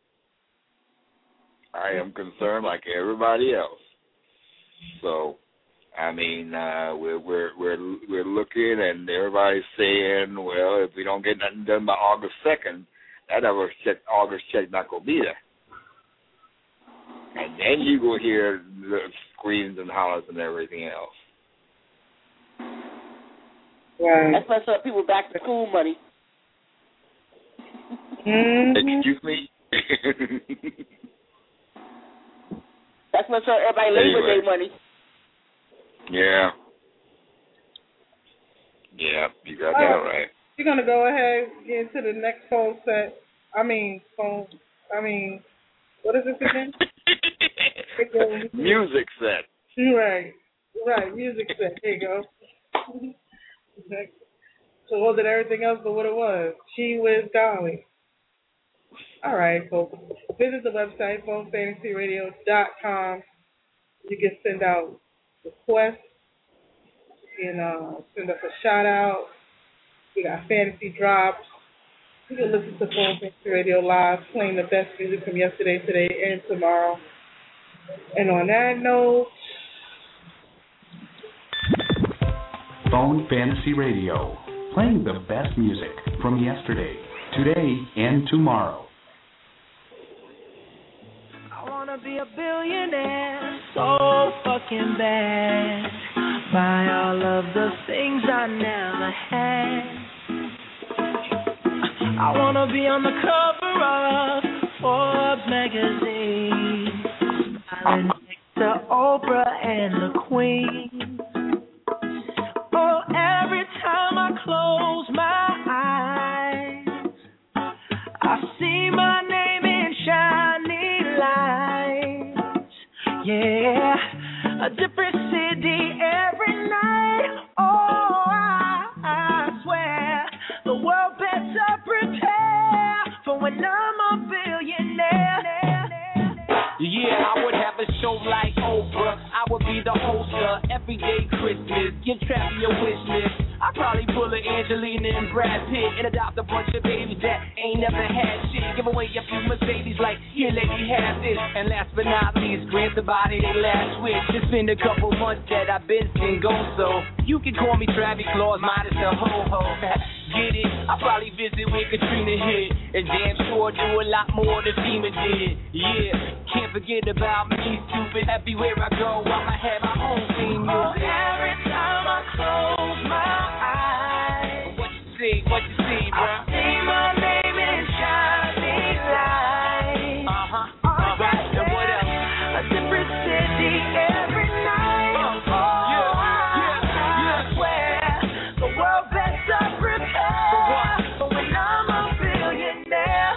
I am concerned like everybody else. So, I mean, we're looking, and everybody's saying, well, if we don't get nothing done by August 2nd, that August check not gonna be there. And then you go hear the screams and hollers and everything else.
Right.
That's messing up people back to school money.
Excuse me?
That's messing up everybody Labor Day money.
Yeah.
Yeah, you got that right.
You're going to go ahead and get into the next phone set. What is this again?
Music set.
Right, music set. There you go. So was it everything else but what it was? She Whiz Golly. All right, folks. Visit the website, phonefantasyradio.com. You can send out requests. You can send us a shout-out. We got fantasy drops. You can listen to Phone Fantasy Radio Live, playing the best music from yesterday, today, and tomorrow. And on that note,
Phone Fantasy Radio, playing the best music from yesterday, today, and tomorrow.
I wanna be a billionaire, so fucking bad. Buy all of the things I never had. I wanna be on the cover of Forbes magazine, smiling next to Oprah and the Queen. Oh, every time I close my eyes, I see my name in shiny lights. Yeah, a different city every night. Oh, I swear the world better prepare for when I'm a billionaire.
Yeah, I would have a show like Oprah. I would be the host of Everyday Christmas. Give Travis your wish list. I'd probably pull a Angelina and Brad Pitt and adopt a bunch of babies that ain't never had shit. Give away a few Mercedes like, here lady, have this. And last but not least, grant the body they last wish. It's been a couple months that I've been single, so you can call me Travis Claus minus the ho-ho. Get it? I'll probably visit where Katrina hit, and damn sure do a lot more than FEMA did. Yeah, can't forget about me, stupid. Everywhere I go, I'ma have my own theme music.
Oh, every time I close my eyes,
what you see, bro?
I see my name in shining lights.
Alright, and what else?
A different city every night. I swear the world better prepare for when I'm a billionaire.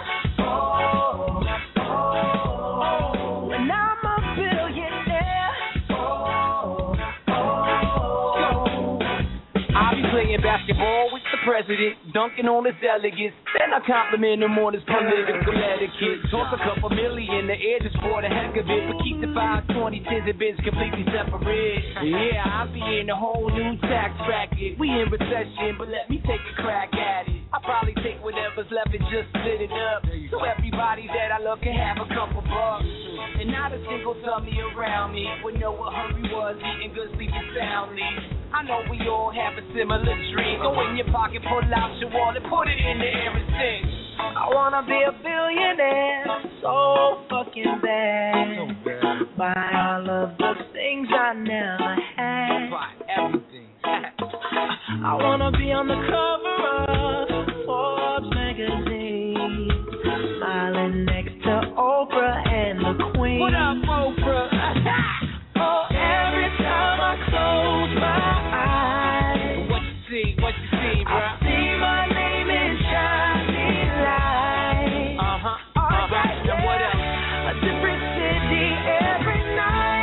When I'm a billionaire.
I'll be playing basketball with the president, dunking on his delegates. Then I compliment him on his political etiquette. Talk a couple million, the air just for the heck of it. But keep the 520 10 bits completely separate. Yeah, I'll be in a whole new tax bracket. We in recession, but let me take a crack at it. I'll probably take whatever's left and just split it up. So everybody that I love can have a couple bucks. And not a single dummy around me would know what hungry was, eating good, sleeping soundly. I know we all have a similar dream. Go in your pocket, pull out your wallet, put it in the air and sing.
I wanna be a billionaire, so fucking bad. Buy all of the things I never had.
Buy everything.
I wanna be on the cover of Forbes magazine, smiling next to Oprah and the Queen.
What up, Oprah?
Oh, every time I close my eyes,
what you see, bro?
I see my name in shining lights. Alright,
yeah. What else?
A different city every night.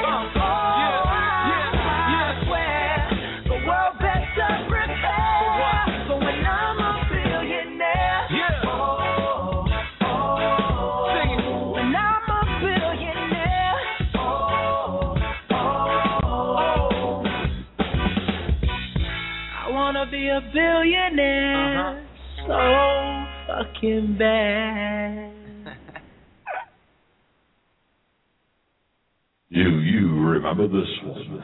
I swear the world better prepare. So when I'm a billionaire,
Sing it.
when I'm a billionaire, I wanna be a billionaire, so fucking bad.
You remember this one?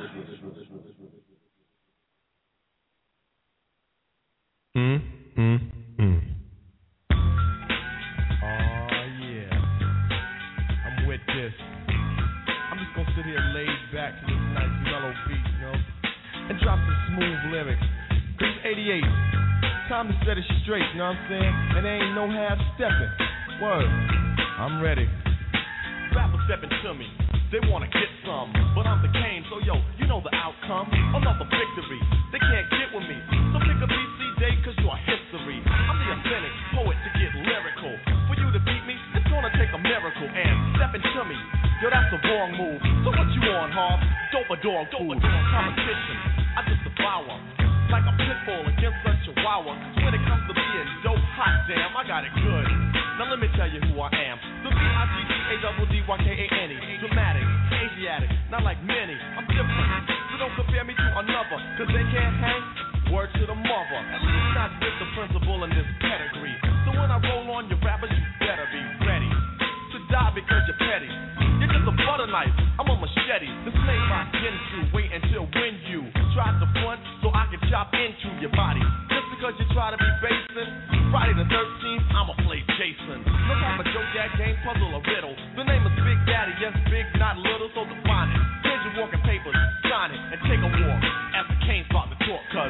Oh yeah, I'm with this. I'm just gonna sit here laid back to this nice mellow beat, you know, and drop some smooth lyrics. 'Cause it's 88, time to set it straight, you know what I'm saying? And there ain't no half stepping. Word, I'm ready. Rappers stepping to me, they wanna get some, but I'm the Kane, so yo, you know the outcome. Another victory, they can't get with me. So pick a BCJ, 'cause you're history. I'm the authentic poet to get lyrical. For you to beat me, it's gonna take a miracle. And stepping to me, yo, that's the wrong move. So what you on, Harv? Dope a dog food. Competition, I just devour. Like a pit bull against a chihuahua. When it comes to being dope, hot damn, I got it good. Now let me tell you who I am. The BIGDADDYKANE. Dramatic, Asiatic, not like many. I'm different, so don't compare me to another. 'Cause they can't hang, word to the mother. At least not with the principal in this pedigree. So when I roll on your rappers, you better be ready to die because you're petty. You're just a butter knife, I'm a machete. This made my Gensu. Wait until when you try to front so I can chop into your body. Just because you try to be basing, Friday the 13th, I'ma play Jason. No type of joke, that game, puzzle, or riddle. The name is Big Daddy, yes, big, not little, so define it. Here's your walking papers, sign it, and take a walk as the Kane's about to talk, 'cause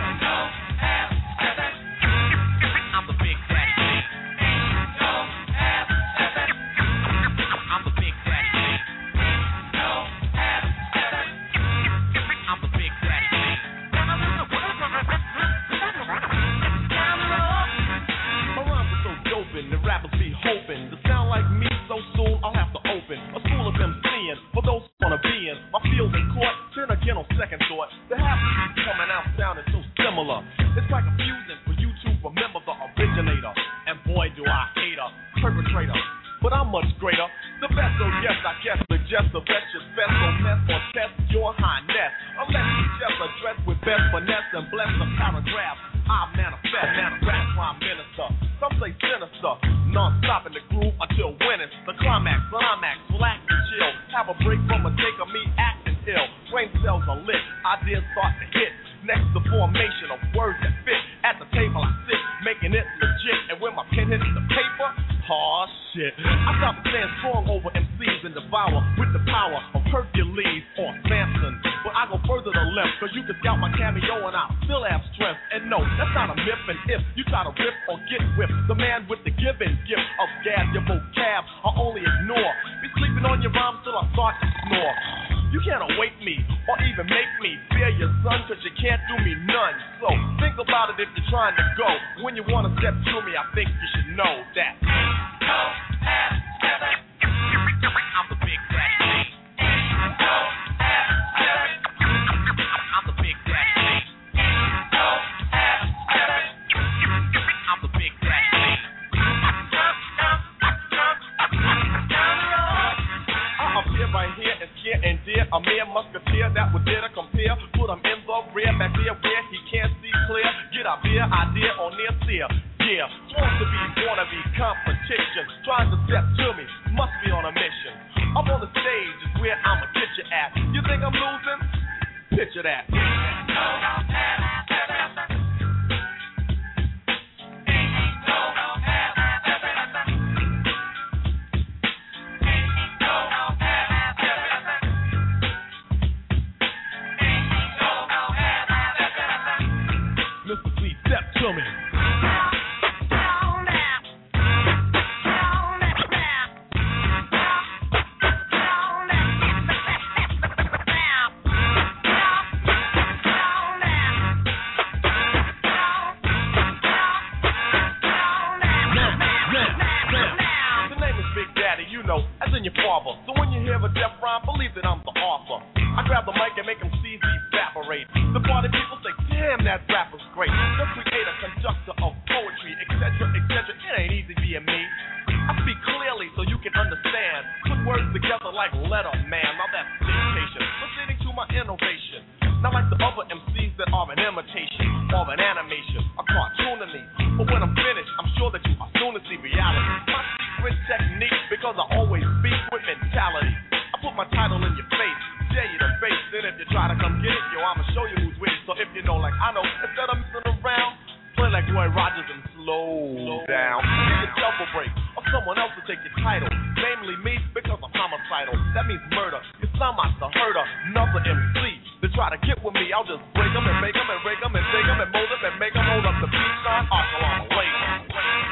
I'm the Big Daddy Kane. I'm the Big Daddy Kane. I'm the Big Daddy Kane. My rhymes are so doping, the rappers be hoping to sound like me so soon I'll have to open a school of MCing for those who wanna be in my field in court. Turn again on second thought, the half coming out sounding so similar. It's like a fusion for you to remember the originator. And boy, do I hate a perpetrator, but I'm much greater. The best, oh yes, I guess, suggest the best is best, so mess or test your highness. Unless you just address with best finesse and bless the paragraph. I manifest, rap prime minister. Some say sinister, non-stop in the groove until when it's the climax. Relax and chill. Have a break from a take of me acting ill. Brain cells are lit, ideas start to hit. Next, the formation of words that fit. At the table I sit, making it legit. And when my pen hits the paper, aw shit. I stop staying strong over MCs and devour with the power of Hercules or Samson. But I go further to left, 'cause you can scout my cameo and I still have strength. And no, that's not a myth. And if you try to rip or get whipped, the man with the given gift of gab, your vocab, I only ignore. Be sleeping on your rhymes till I start to snore. You can't awake me or even make me fear your son, 'cause you can't do me none. So think about it if you're trying to go. When you want to step to me, I think you should know that I'm the Big Daddy Kane. I'm the Big Daddy Kane. compare. Put him in the rear, back there where he can't see clear. Get a beer idea on near seer. Yeah, wanna be competition. Trying to step to me, must be on a mission. Up on the stage is where I'ma get you at. You think I'm losing? Picture that. Mr. C, step to me. As in your father. So when you hear a death rhyme, believe that I'm the author. I grab the mic and make them see evaporate. The party people say, damn, that rapper's great. The creator, conductor of poetry, etc., etc. It ain't easy being me. I speak clearly so you can understand. Put words together like letter man. Now that's dictation. Proceeding to my innovation. Not like the other MCs that are an imitation or an animation, a cartoon to me. But when I'm finished, I'm sure that you are soon to see reality. My secret technique, because I always speak with mentality. I put my title in your face, dare you to face it. If you try to come get it, yo, I'ma show you who's with it. So if you know like I know, instead of messing around, play like Roy Rogers and slow down. Take a double break, or someone else will take your title. Namely me, because I'm homicidal. That means murder. Cause I'm out to hurt another MC. They try to get with me, I'll just break them and make them and rake them and take them and mold them and make them hold up the peace sign. Assalamu alaikum.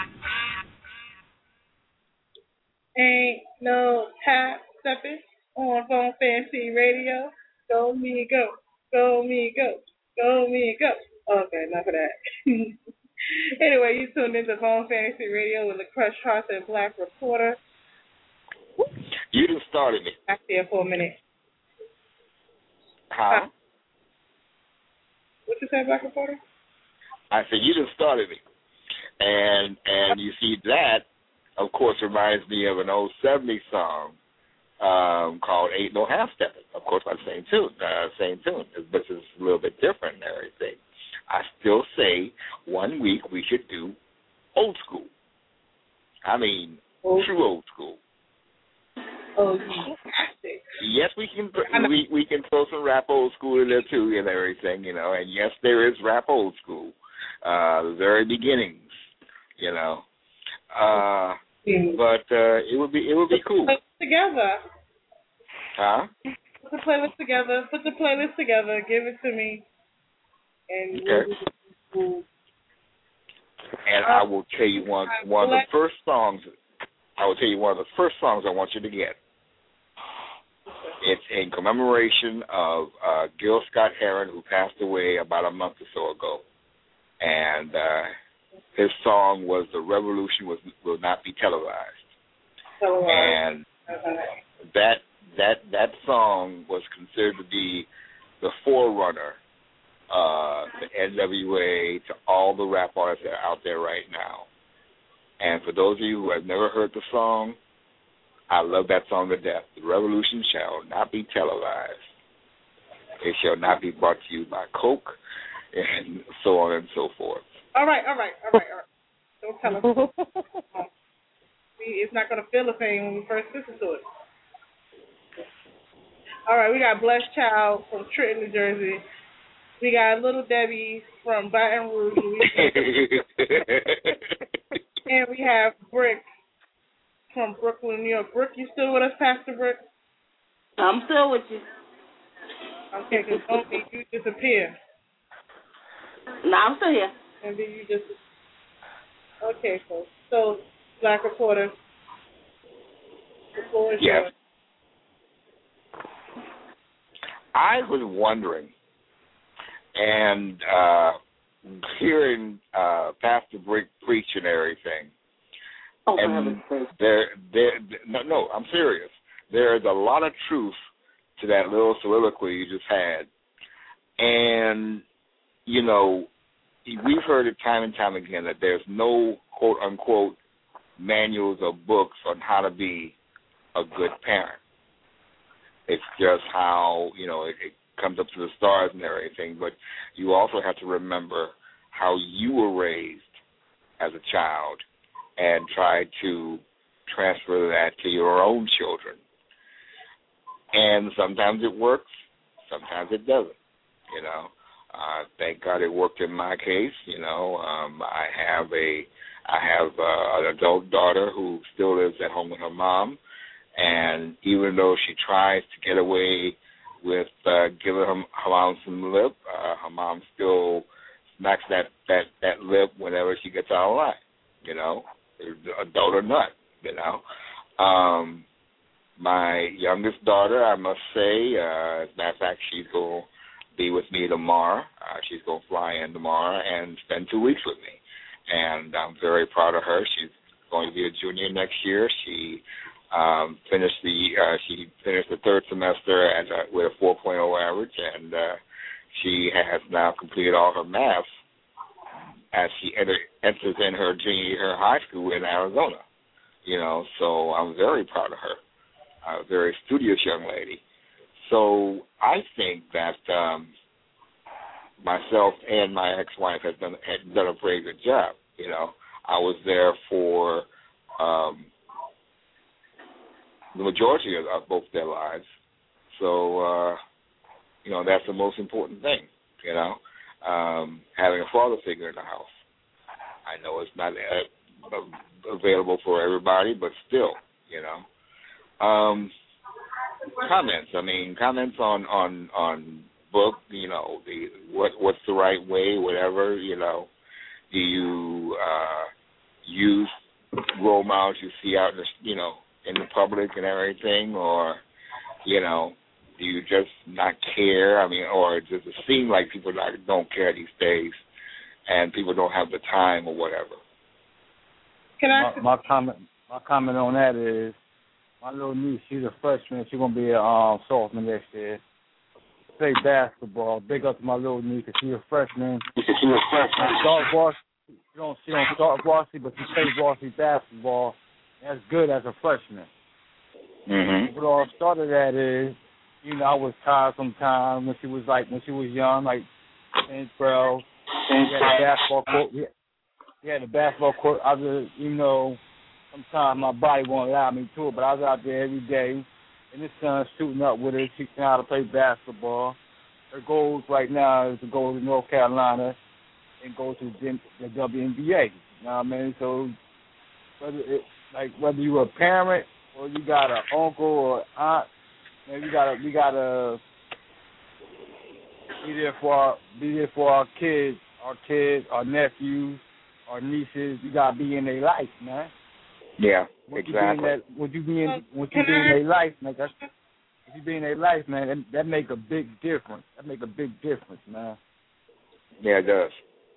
Ain't no tap stepping on Phone Fancy Radio. Go me go. Go me go. Go me go. Okay, enough of that. Anyway, you tuned into Phone Fantasy Radio with the Crush Hearts and Black Reporter.
You done started me.
Back there for a minute.
Huh?
What you say, Black Reporter?
I said you done started me. And you see that, of course, reminds me of an old 70s song called Ain't No Half Stepping. Of course, by the same tune, but it's a little bit different and everything. I still say 1 week we should do old school. I mean, true old school.
Oh, fantastic.
Yes, we can throw some rap old school in there too and everything, you know. And yes, there is rap old school, the very beginnings, you know. But it would be cool.
Together.
Huh?
Put the playlist together. Give it to me. And
okay. And I will tell you one of the first songs. I will tell you one of the first songs I want you to get. It's in commemoration of Gil Scott-Heron, who passed away about a month or so ago, and his song was "The Revolution Will Not Be Televised," and that song was considered to be the forerunner to NWA, to all the rap artists that are out there right now. And for those of you who have never heard the song, I love that song to death. The revolution shall not be televised. It shall not be brought to you by Coke, and so on and so forth.
All right. Don't tell us. It's not going to feel the same when we first listen to it. All right, we got Blessed Child from Trenton, New Jersey. We got Little Debbie from Baton Rouge, and we have Brick from Brooklyn, New York. Brick, you still with us, Pastor Brick?
I'm still with you.
Okay, because don't be you disappear.
No, I'm still here.
And then you just... Okay, so Black Reporter, the floor is yours.
I was wondering, and hearing Pastor Brick preach and everything, and no, I'm serious. There is a lot of truth to that little soliloquy you just had, and you know, we've heard it time and time again that there's no quote unquote manuals or books on how to be a good parent. It's just how, you know, comes up to the stars and everything, but you also have to remember how you were raised as a child and try to transfer that to your own children. And sometimes it works, sometimes it doesn't, you know. Thank God it worked in my case, you know. I have an adult daughter who still lives at home with her mom, and even though she tries to get away with giving her mom some lip, her mom still smacks that lip whenever she gets out of line, you know, adult or not, you know. My youngest daughter, I must say, as a matter of fact, she's going to be with me tomorrow. She's going to fly in tomorrow and spend 2 weeks with me. And I'm very proud of her. She's going to be a junior next year. She finished the third semester with a 4.0 average, and she has now completed all her math as she enters in her junior year high school in Arizona. You know, so I'm very proud of her. A very studious young lady. So I think that myself and my ex-wife had done a very good job. You know, I was there for the majority of both their lives. So, you know, that's the most important thing, you know, having a father figure in the house. I know it's not available for everybody, but still, you know. Comments. I mean, comments on book. You know, what's the right way, whatever. You know, do you use role models you see out in the public and everything, or you know, do you just not care? I mean, or does it seem like people don't care these days, and people don't have the time or whatever?
Can I?
My comment on that is, my little niece, she's a freshman. She's gonna be a sophomore next year. Play basketball. Big up to my little niece, 'cause she's a freshman. Start varsity. She don't start varsity, but she plays varsity basketball. That's good as a freshman.
Mm-hmm.
What all started that is, you know, I was tired sometimes when she was young, like 10, 12. We had a basketball court. We had a basketball court. I was, you know, sometimes my body won't allow me to it, but I was out there every day, and this son's shooting up with her, teaching her how to play basketball. Her goals right now is to go to North Carolina and go to the WNBA. You know what I mean? So whether you're a parent or you got an uncle or aunt, man, we gotta be there for our kids, our nephews, our nieces. You gotta be in their life, man.
Yeah, exactly.
Would you be in their life, man? If you be in their life, man, that make a big difference. Man.
Yeah, it does.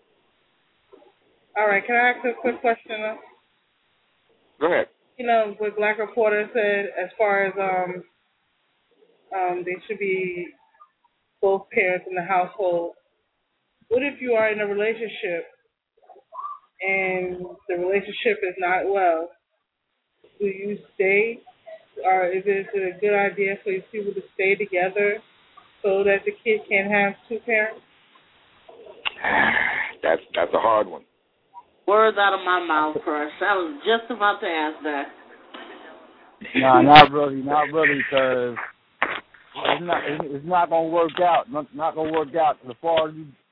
All right, can I ask a quick question?
Go ahead.
You know, what Black Reporter said as far as they should be both parents in the household. What if you are in a relationship and the relationship is not well? Do you stay, or is it a good idea for you people to stay together so that the kid can have two parents?
That's a hard one.
Words out of my mouth first. I was just about to ask that.
No, not really, because it's not gonna work out. Not gonna work out. The far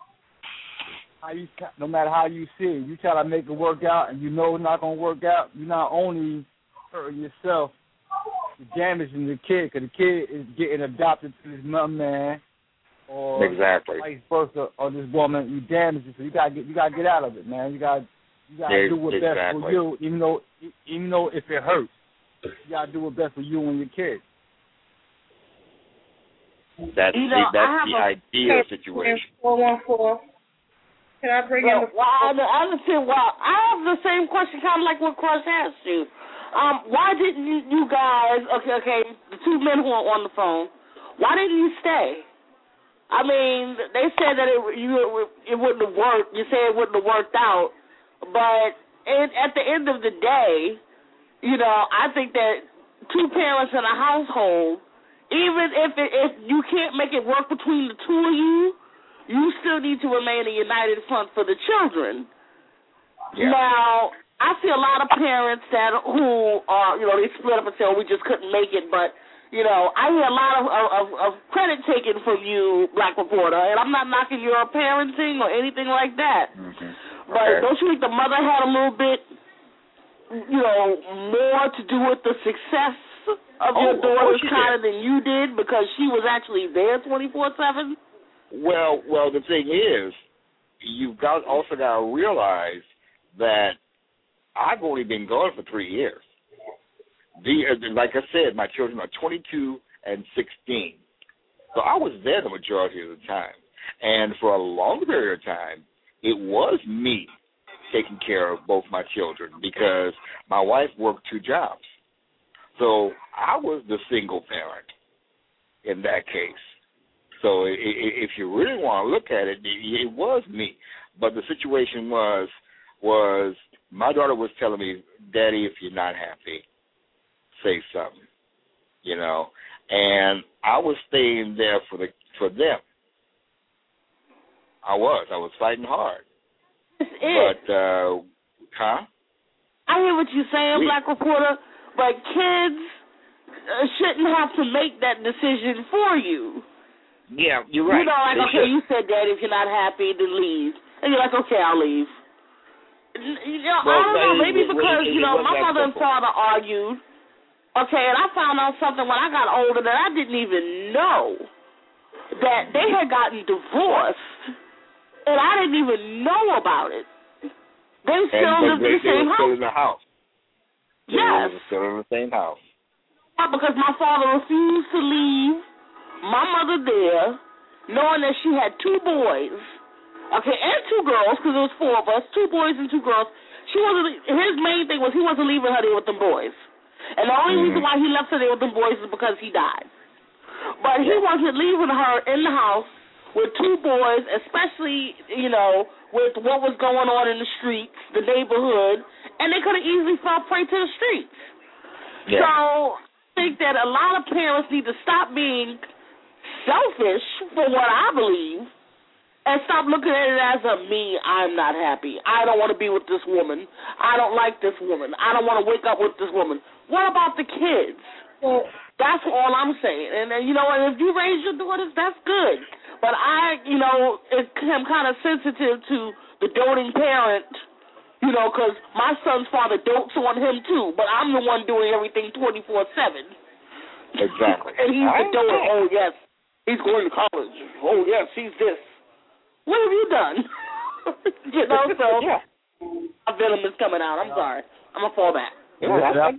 no matter how you see it, you try to make it work out, and you know it's not gonna work out. You not only hurting yourself, you're damaging the kid, because the kid is getting adopted to this man, or
exactly
vice versa, or this woman. You damage it, so you gotta get out of it, man. You gotta do what's best for you, even though if it hurts. You gotta do what's best for you and your kids.
That's the ideal situation.
414. Can I bring in the?
I understand. Well, I have the same question, kind of like what Crush asked you. Why didn't you guys? Okay, the two men who are on the phone. Why didn't you stay? I mean, they said that it wouldn't have worked. You said it wouldn't have worked out, but at the end of the day, you know, I think that two parents in a household even if you can't make it work between the two of you, you still need to remain a united front for the children. Yeah. Now, I see a lot of parents who are, they split up and say, "Oh, we just couldn't make it," but I hear a lot of credit taken from you, Black Reporter, and I'm not knocking your parenting or anything like that. Mm-hmm. But don't you think the mother had a little bit, more to do with the success of your daughter's kind than you did, because she was actually there 24/7?
Well, the thing is, you've also got to realize that I've only been gone for 3 years. Like I said, my children are 22 and 16. So I was there the majority of the time. And for a long period of time, it was me taking care of both my children because my wife worked 2 jobs. So I was the single parent in that case. So if you really want to look at it, it was me. But the situation was my daughter was telling me, "Daddy, if you're not happy, say something," and I was staying there for them. I was fighting hard. But,
I hear what you're saying, Black Reporter, but kids shouldn't have to make that decision for you.
Yeah, you're right.
Okay, you said, "Daddy, if you're not happy, then leave," and you're like, "Okay, I'll leave." I don't know, maybe because, my mother and father argued. Okay, and I found out something when I got older that I didn't even know, that they had gotten divorced, and I didn't even know about it. They still lived in the same house.
Still in the house.
Yes.
They were still in the same house.
Yeah, because my father refused to leave my mother there, knowing that she had 2 boys, okay, and 2 girls, because there was 4 of us, 2 boys and 2 girls. His main thing was he wasn't leaving her there with them boys. And the only reason why he left her there with them boys is because he died. But he wasn't leaving her in the house with 2 boys, especially, with what was going on in the streets, the neighborhood, and they could have easily fell prey to the streets. Yeah. So I think that a lot of parents need to stop being selfish, for what I believe, and stop looking at it as I'm not happy. I don't want to be with this woman. I don't like this woman. I don't want to wake up with this woman. What about the kids? Well, that's all I'm saying. And and if you raise your daughters, that's good. But I am kind of sensitive to the doting parent, because my son's father dotes on him too, but I'm the one doing everything 24/7.
Exactly.
And he's the doter. Oh, yes, he's going to college. Oh, yes, he's this. What have you done? So my venom is coming out. I'm sorry. I'm going to fall back.
You say about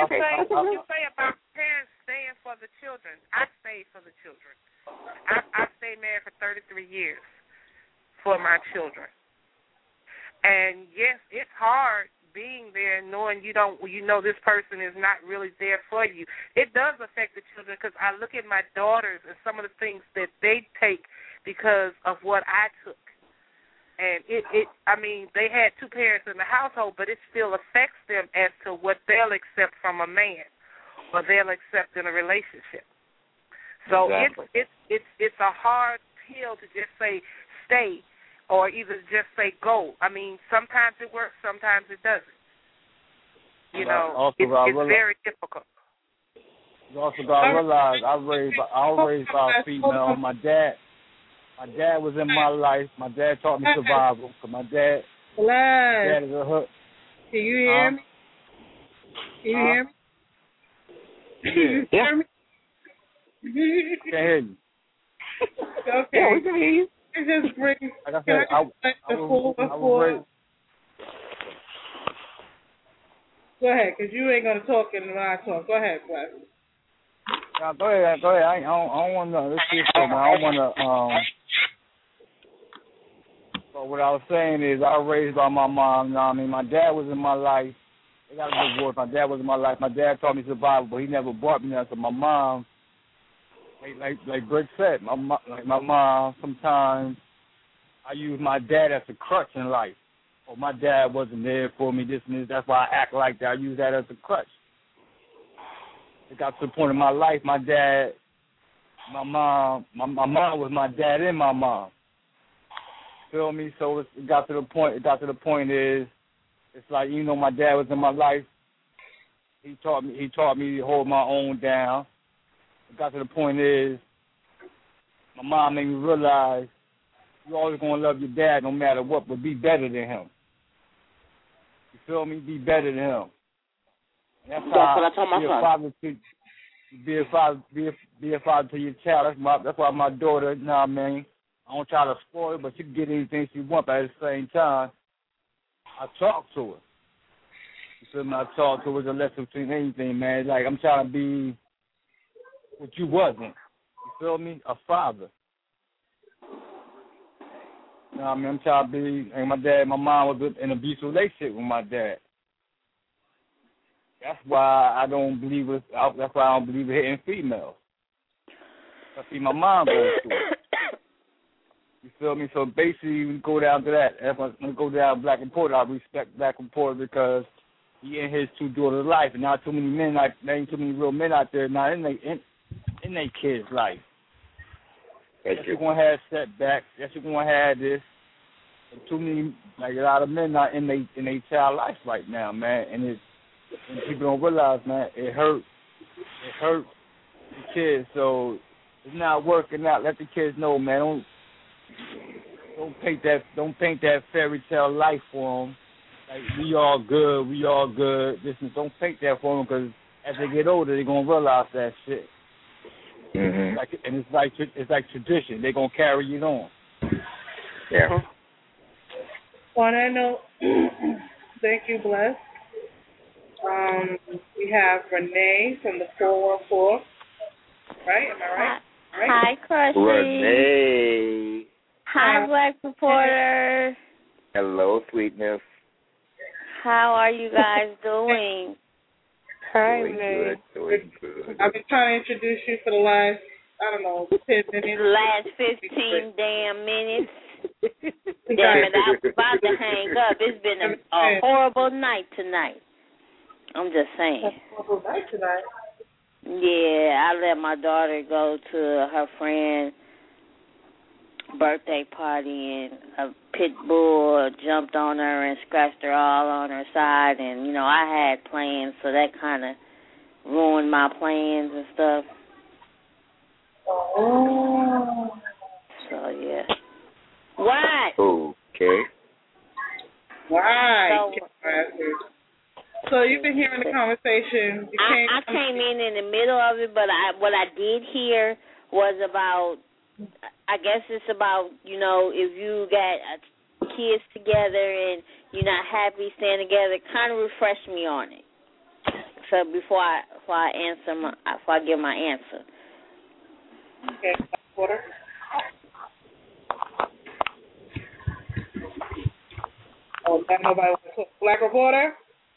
parents staying for the children. I stayed for the children. I stayed married for 33 years for my children. And yes, it's hard being there knowing this person is not really there for you. It does affect the children because I look at my daughters and some of the things that they take because of what I took. And they had 2 parents in the household, but it still affects them as to what they'll accept from a man or they'll accept in a relationship. So exactly. It's a hard pill to just say stay or either just say go. Sometimes it works, sometimes it doesn't. It's very difficult.
You also got to realize I was raised by a female. My dad was in my life. My dad taught me survival. Cause my dad is a hook.
Can you hear me? Can you hear me?
Yeah. Can't hear you.
Okay.
Yeah, we can hear you.
It just brings.
Like I said, I was raised.
Go ahead, because you ain't going to talk when I talk. Go ahead, Wes.
No, go ahead. I don't want to. Let's see something. I don't want to. But what I was saying is, I was raised by my mom. My dad was in my life. They got a divorce. My dad was in my life. My dad taught me survival, but he never brought me there. So my mom, like Greg said, my mom. Sometimes I use my dad as a crutch in life. Oh, my dad wasn't there for me. This and this. That's why I act like that. I use that as a crutch. It got to the point in my life, my dad my mom was my dad and my mom. Feel me? So it got to the point. Is it's like, you know, my dad was in my life. He taught me to hold my own down. It got to the point is my mom made me realize you're always gonna love your dad no matter what, but be better than him. You feel me? Be better than him. That's what I told my son. Be a father to your child. That's why my daughter, you know what I mean, I don't try to spoil her, but she can get anything she wants, but at the same time, I talk to her. You feel me? I talk to her as a lesson between anything, man. Like, I'm trying to be what you wasn't. You feel me? A father. You know what I mean? I'm trying to be, and my mom was in an abusive relationship with my dad. That's why I don't believe it. That's why I don't believe in hitting females. I see my mom goes through it. You feel me? So basically, we go down to that. If I'm going to go down Black Reporter, I respect Black Reporter because he in his two daughters' life, and not too many men, there ain't too many real men out there now in their kids' life. Yes, you're going to have setbacks. Yes, you're going to have this. And too many, like a lot of men not in their child life right now, man. And people don't realize, man, it hurts the kids. So it's not working out. Let the kids know, man. Don't paint that fairy tale life for them. Like, we all good. Listen, don't paint that for them because as they get older, they're gonna realize that shit. Mm-hmm. It's like tradition. They're gonna carry it on.
Yeah.
On that note, thank you, Bless. We have Renee from the 414. Right? Am I right?
Hi, Crushy.
Renee.
Hi, Black Reporter.
Hello, sweetness.
How are you guys doing?
Hi,
Renee. Doing good.
I've been trying to introduce you for the last, 10 minutes.
Last 15 damn minutes. Damn it, I was about to hang up. It's been a horrible night tonight. I'm just saying.
A horrible night tonight?
Yeah, I let my daughter go to her friend's birthday party, and a pit bull jumped on her and scratched her all on her side. And, you know, I had plans, so that kind of ruined my plans and stuff.
Oh.
So, yeah. What?
Okay.
Right. So you've been hearing the conversation.
I came in the middle of it, but what I did hear was about, I guess it's about, you know, if you got kids together and you're not happy staying together, kind of refresh me on it. So before I give my answer.
Okay, Reporter. Oh, got nobody wants to talk. Black Reporter?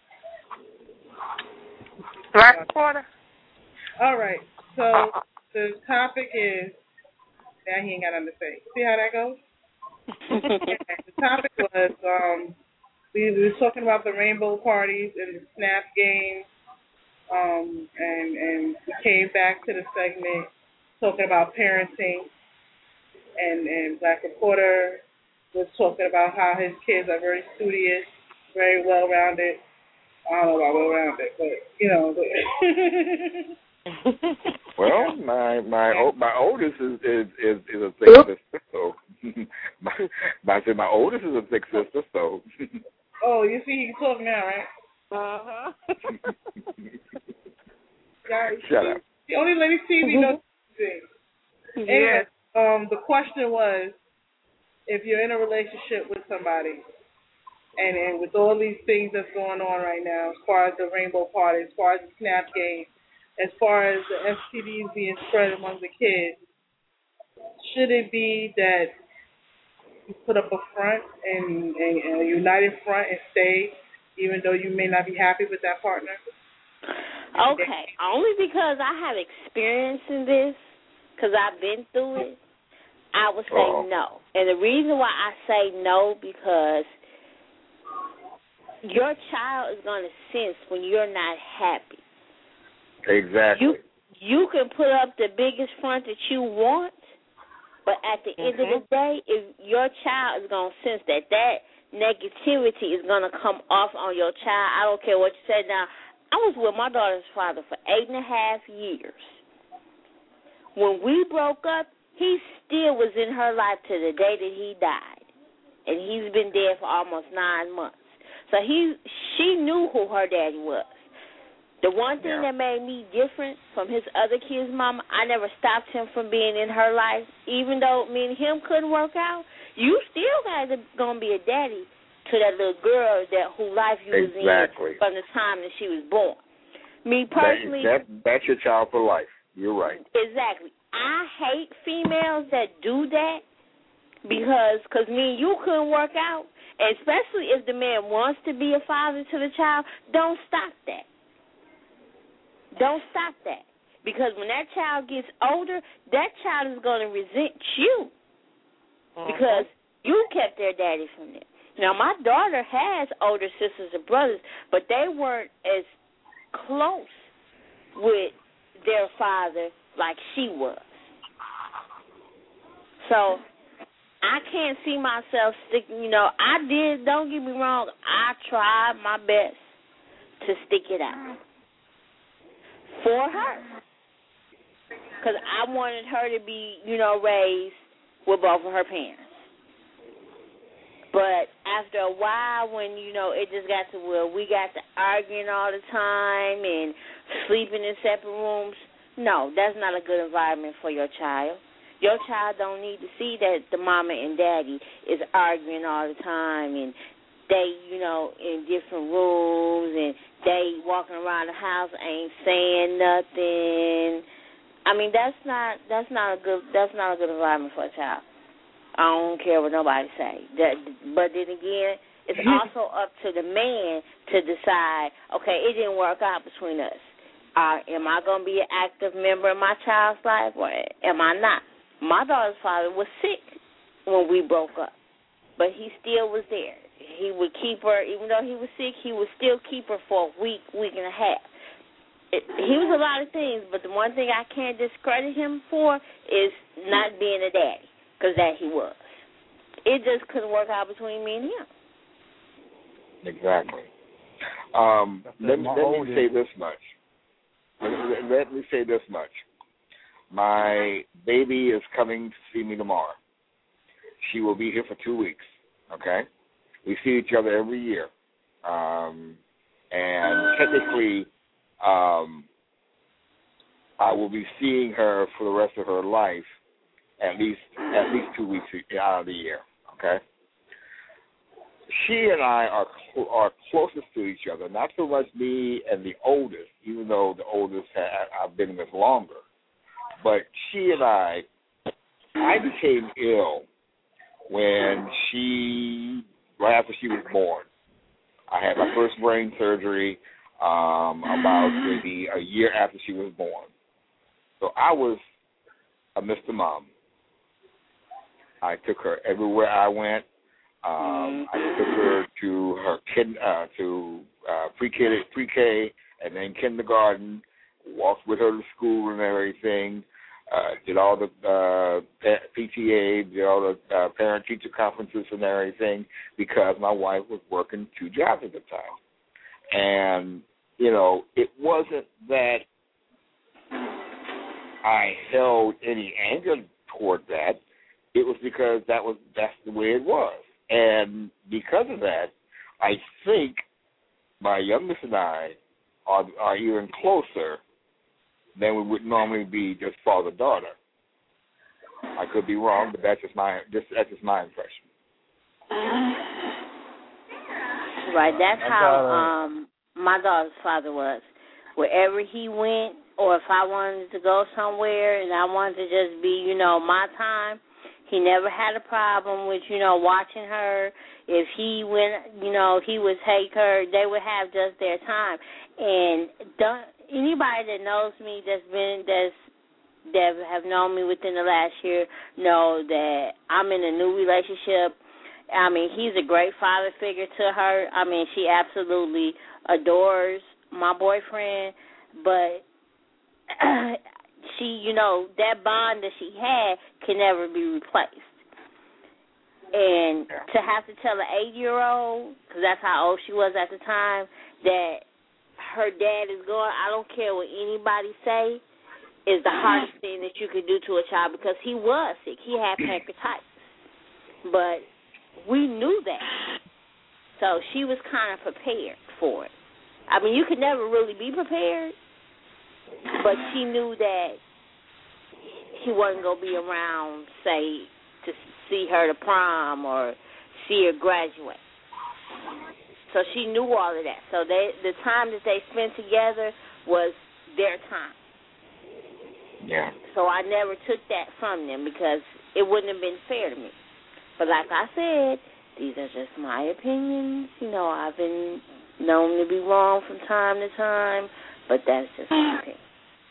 Black Reporter?
All right. So the topic is, now he ain't got nothing to say. See how that goes? The topic was, we were talking about the rainbow parties and the snap game, and we came back to the segment talking about parenting, and Black Reporter was talking about how his kids are very studious, very well-rounded. I don't know about well-rounded, but, you know.
Well, my oldest is a thick sister, so my oldest is a thick sister, so.
Oh, you see, he can talk now, right?
Uh-huh.
Shut up.
The only lady TV knows things.
Yeah.
And the question was, if you're in a relationship with somebody, and with all these things that's going on right now, as far as the rainbow party, as far as the snap game, as far as the STDs being spread among the kids, should it be that you put up a front and a united front and stay, even though you may not be happy with that partner?
Okay, only because I have experience in this, because I've been through it, I would say no. And the reason why I say no, because your child is going to sense when you're not happy.
Exactly.
you can put up the biggest front that you want, but at the end of the day, if your child is going to sense that negativity is going to come off on your child, I don't care what you say. Now, I was with my daughter's father for 8.5 years. When we broke up, he still was in her life to the day that he died, and he's been dead for almost 9 months. So she knew who her daddy was. The one thing that made me different from his other kids' mama, I never stopped him from being in her life. Even though me and him couldn't work out, you still gonna be a daddy to that little girl whose life you was in from the time that she was born. Me personally,
that's your child for life. You're right.
Exactly. I hate females that do that because me and you couldn't work out, and especially if the man wants to be a father to the child, don't stop that. Don't stop that. Because when that child gets older, that child is going to resent you because you kept their daddy from them. Now, my daughter has older sisters and brothers, but they weren't as close with their father like she was. So I can't see myself sticking, I did, don't get me wrong, I tried my best to stick it out for her. Because I wanted her to be, raised with both of her parents. But after a while, when, it just got to where we got to arguing all the time and sleeping in separate rooms, no, that's not a good environment for your child. Your child don't need to see that the mama and daddy is arguing all the time and they, in different rooms and they walking around the house ain't saying nothing. I mean, that's not a good environment for a child. I don't care what nobody say. But then again, it's also up to the man to decide, okay, it didn't work out between us. Am I going to be an active member in my child's life or am I not? My daughter's father was sick when we broke up, but he still was there. He would keep her, even though he was sick, he would still keep her for a week and a half. He was a lot of things, but the one thing I can't discredit him for is not being a daddy, because that he was. It just couldn't work out between me and him.
Exactly. Let me say this much. Let me say this much. My baby is coming to see me tomorrow. She will be here for 2 weeks, okay? We see each other every year. And technically, I will be seeing her for the rest of her life at least 2 weeks out of the year, okay? She and I are closest to each other, not so much me and the oldest, even though the oldest I've been with longer. But she and I became ill right after she was born. I had my first brain surgery about maybe a year after she was born. So I was a Mr. Mom. I took her everywhere I went. I took her to her pre-K and then kindergarten, walked with her to school and everything, did all the PTA, did all the parent-teacher conferences and everything because my wife was working 2 jobs at the time. And, it wasn't that I held any anger toward that. It was because that's the way it was. And because of that, I think my youngest and I are even closer than we would normally be just father-daughter. I could be wrong, but that's just my impression.
Right, that's how my daughter's father was. Wherever he went, or if I wanted to go somewhere and I wanted to just be, my time, he never had a problem with, watching her. If he went, he would take her, they would have just their time. And anybody that knows me that have known me within the last year know that I'm in a new relationship. I mean, he's a great father figure to her. I mean, she absolutely adores my boyfriend, but she, that bond that she had can never be replaced. And to have to tell an 8-year-old, because that's how old she was at the time, that her dad is gone, I don't care what anybody say, is the hardest thing that you could do to a child, because he was sick. He had pancreatitis. But we knew that. So she was kind of prepared for it. I mean, you could never really be prepared, but she knew that he wasn't going to be around, say, to see her to prom or see her graduate. So she knew all of that. So the time that they spent together was their time.
Yeah.
So I never took that from them because it wouldn't have been fair to me. But like I said, these are just my opinions. I've been known to be wrong from time to time, but that's just my opinion.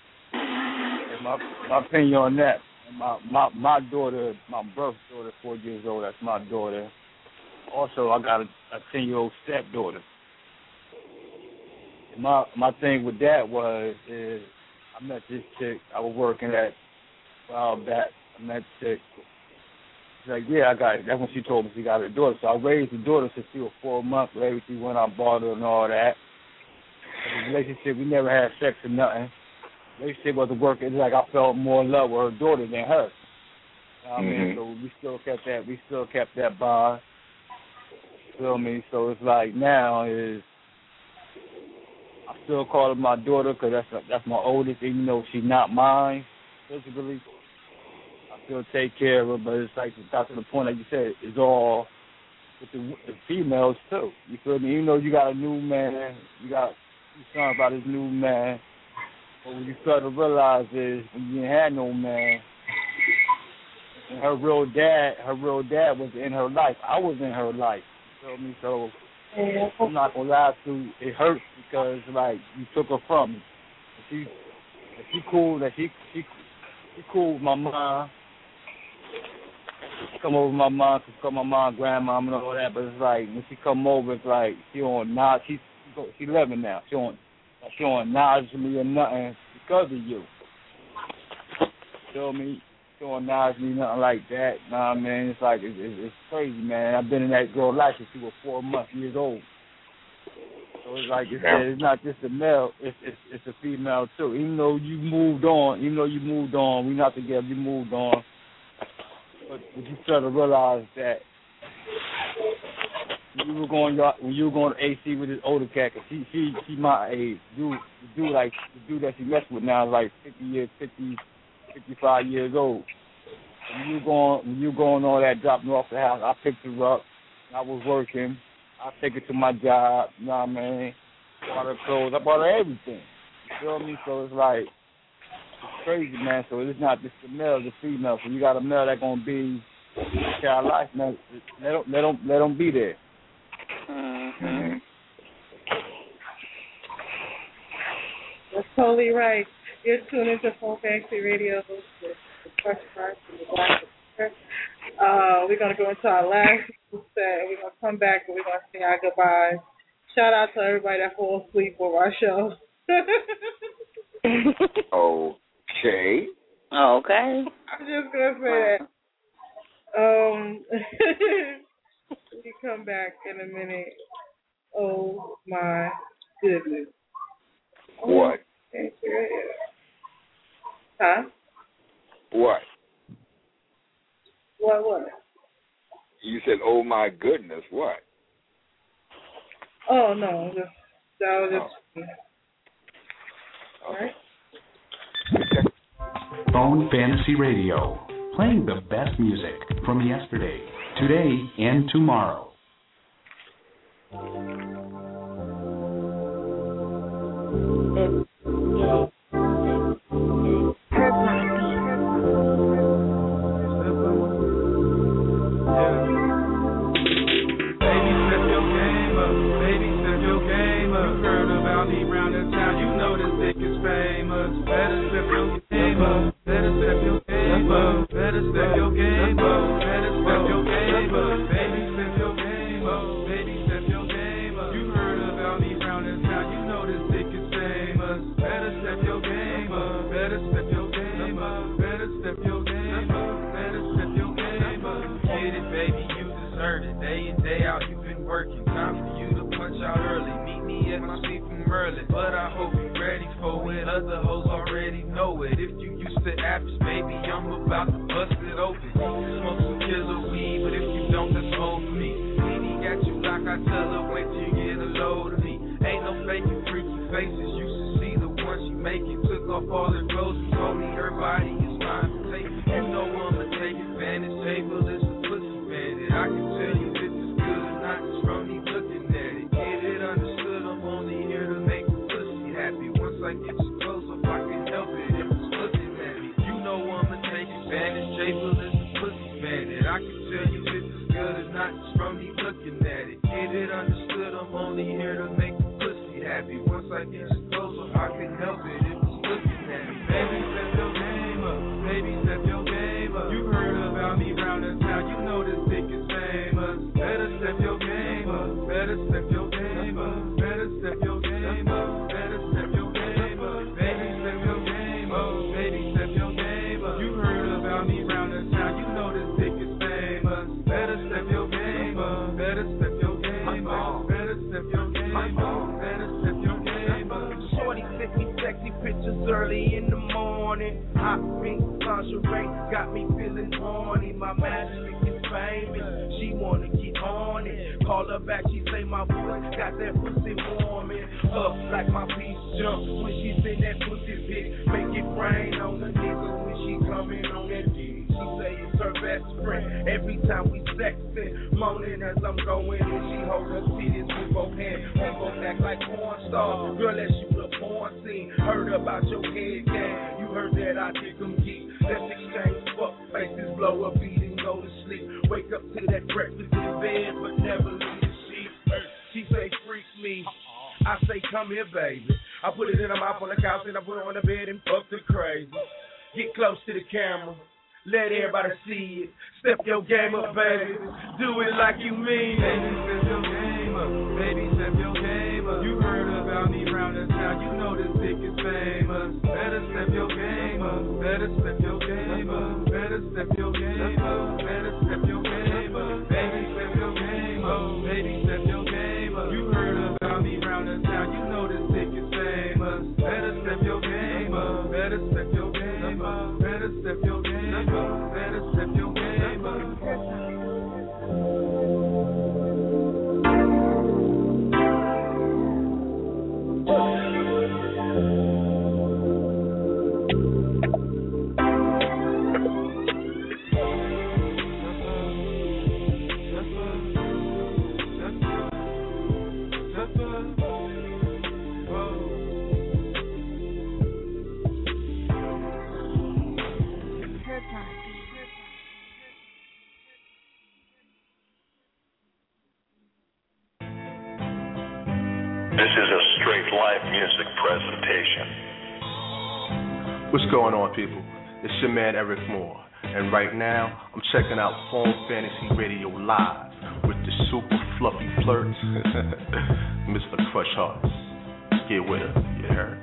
My opinion on that, my daughter, my brother's daughter, 4 years old, that's my daughter. Also, I got a 10-year-old stepdaughter. My thing with that is I met this chick. I was working at a while back. I met this chick. She's like, yeah, I got it. That's when she told me she got her daughter. So I raised the daughter since she was 4 months. Everything went out, bought her and all that. But the relationship, we never had sex or nothing. The relationship wasn't working. It's like I felt more in love with her daughter than her. You know what I mean? So we still kept that bond. You feel me? So it's like now is I still call her my daughter because that's my oldest, even though she's not mine physically. I still take care of her, but it's like got to the point, like you said, it's all with the females too. You feel me? Even though you got a new man, you son about his new man, but what you start to realize is when you didn't have no man, and her real dad was in her life. I was in her life. You feel me? So I'm not gonna lie to you, it hurts because like you took her from me. She cool with my mom. She come over with my mom, call my mom grandma and all that, but it's like when she come over, it's like she don't nod. She 11 now. She don't acknowledge me or nothing because of you. Feel me? She don't acknowledge me nothing like that. Nah, man, it's like it's crazy, man. I've been in that girl's life since she was 4 years old. So it's like it's not just a male, it's a female too. Even though you moved on, we're not together, you moved on. But you start to realize that when you were going to AC with this older cat, cause she my age. The dude that she messed with now is like 55 years old. When you going all that, dropping her off the house, I picked her up. I was working. I take her to my job. You know what I mean? I bought her clothes. I bought her everything. You feel me? So it's like it's crazy, man. So it's not just the male, the female. So you got a male that's gonna be in your life, man. Let them be there.
Mm-hmm.
That's totally right. You're tuned into Phone Fantasy Radio, the question mark and the Black. We're going to go into our last set, and we're going to come back and we're going to say our goodbyes. Shout out to everybody that falls asleep over our show.
Okay.
Okay.
I'm just going to say that. We come back in a minute. Oh, my goodness.
What?
Huh?
What?
What?
You said, oh, my goodness, what?
Oh, no. That was just...
All right.
Phone Fantasy Radio, playing the best music from yesterday, today, and tomorrow.
baby, you deserve it. Day in, day out, you've been working. Time for you to punch out early. Meet me at my seat from early. But I hope you're ready for it. Other hoes already know it. If you used to apps, baby, I'm about to bust it open. Smoke some killer weed, but if you don't, that's more for me. Nene got you like I tell her, wait till you get a load of me. Ain't no faking freaky faces. You should see the one she making. Took off all her clothes and told me her body is mine to take. You know I'ma take advantage. Table is a pussy bandit. I can tell you if it's good or not just from me looking at it. Get it understood, I'm only here to make the pussy happy. Once I get you close up, I can help it if it's looking at me. You know I'ma take advantage. Table is a pussy bandit. I can tell you if it's good or not just from me looking at it. Get it understood, I'm only here to make the pussy happy. Once I get you close up, I can help it if it's looking at me. Baby, step your game up. Baby, step your game up. You heard about me round the town. You know this dick is famous. Better step your game up. Better step your game up. Better step your game up. Better step your game up. Baby, step your game up. Baby, step your game up. You heard about me round the town. You know this dick is famous. Better step your game up. Better step your game up. Better step your game up. Better step your game up. Shorty sent me sexy pictures early in the morning. Hot pink lingerie got me feeling horny. My magic is famous. She wanna get on it. Call her back, she say my voice got that pussy warming up like my piece jump when she's in that pussy pit. Make it rain on the nigga when she coming on that dick. She say it's her best friend. Every time we sexin', moaning as I'm going and she hold her titties with both hands. We gon' act like porn stars. Girl, let's shoot a porn scene. Heard about your head game. You heard that I dig them geek. Let's exchange fuck faces, blow a beat and go to sleep. Wake up to that breakfast in bed, but never leave the sheet. She say freak me. I say come here, baby. I put it in her mouth on the couch and I put her on the bed and fuck her crazy. Get close to the camera. Let everybody see it. Step your game up, baby. Do it like you mean it. Baby, step your game up. Baby, step your game up. You heard about me round the town. You know this dick is famous. Better step your game up. Better step your game up. Better step your game up. Better step your game up. Baby, step your game up. Baby, step your game up. You heard about me round the town. You know this dick is famous. Better step your game up. Better step your game up. Better step your game up. Better step your game up.
This is a straight live music presentation.
What's going on, people? It's your man Eric Moore, and right now I'm checking out Phone Fantasy Radio Live with the super fluffy flirts, Mr. Crush Hearts. Get with her, you heard?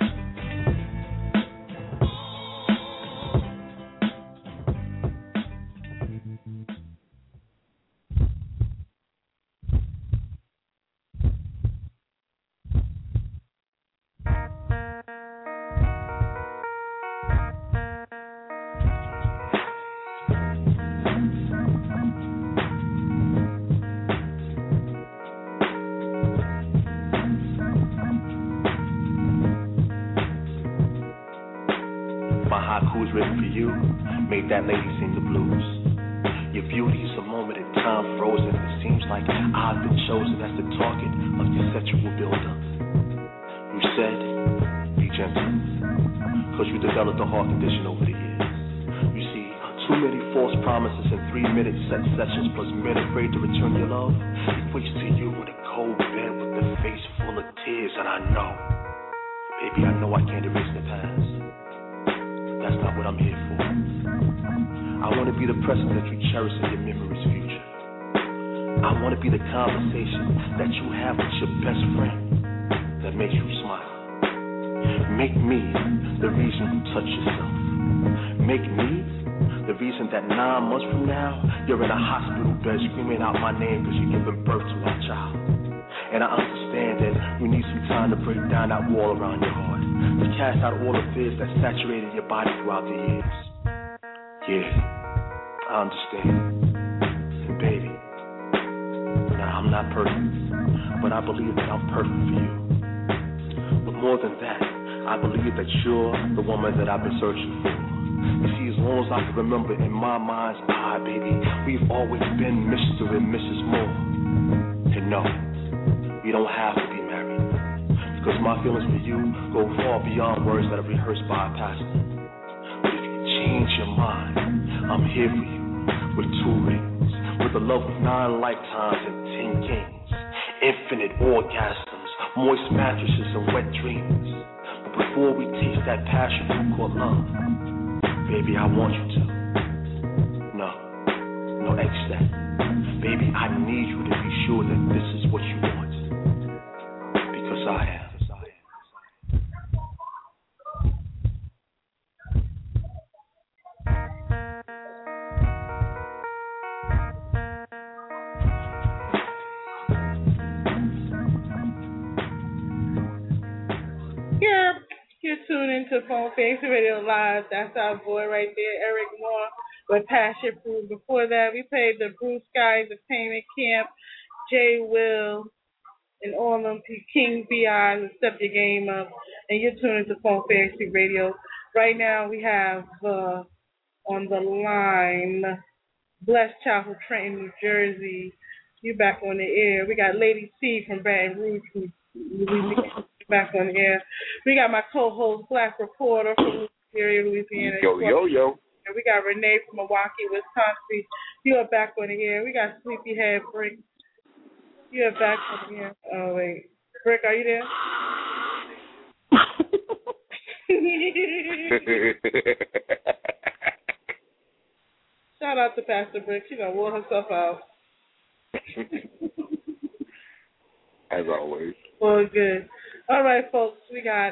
Written for you, made that lady sing the blues. Your beauty is a moment in time frozen. It seems like I've been chosen as the target of your sexual buildup. You said, be gentle, because you developed a heart condition over the years. You see, too many false promises and 3-minute sex sessions plus men afraid to return your love equates to you in a cold bed with the face full of tears. And I know, baby, I know I can't erase the past. That's not what I'm here for. I want to be the present that you cherish in your memory's future. I want to be the conversation that you have with your best friend that makes you smile. Make me the reason you touch yourself. Make me The reason that 9 months from now, you're in a hospital bed screaming out my name because you're giving birth to our child. And I understand that you need some time to break down that wall around your heart, to cast out all the fears that saturated your body throughout the years. Yeah, I understand. And baby, now I'm not perfect, but I believe that I'm perfect for you. But more than that, I believe that you're the woman that I've been searching for. You see, as long as I can remember in my mind's eye, baby, we've always been Mr. and Mrs. Moore. And no, we don't have to be married, because my feelings for you go far beyond words that are rehearsed by a pastor. But if you change your mind, I'm here for you with 2 rings, with the love of 9 lifetimes and 10 kings, infinite orgasms, moist mattresses and wet dreams. But before we taste that passion fruit called love, baby, I want you to. No, X that. Baby, I need you to be sure that this is what you want. Because I am.
You're tuned into Phone Fantasy Radio Live. That's our boy right there, Eric Moore, with Passion Fruit. Before that, we played the Blue Sky Entertainment Camp, Jay Will, and all them King B.I. Step Your Game Up. And you're tuned into Phone Fantasy Radio. Right now, we have on the line Blessed Child from Trenton, New Jersey. You're back on the air. We got Lady C from Baton Rouge, Louisiana. Back on the air. We got my co-host, Black Reporter from Louisiana.
Yo.
And we got Renee from Milwaukee, Wisconsin. You are back on the air. We got Sleepyhead Brick. You are back on the air. Oh, wait. Brick, are you there? Shout out to Pastor Brick. She done wore herself out.
As always.
Well, good. All right, folks, we got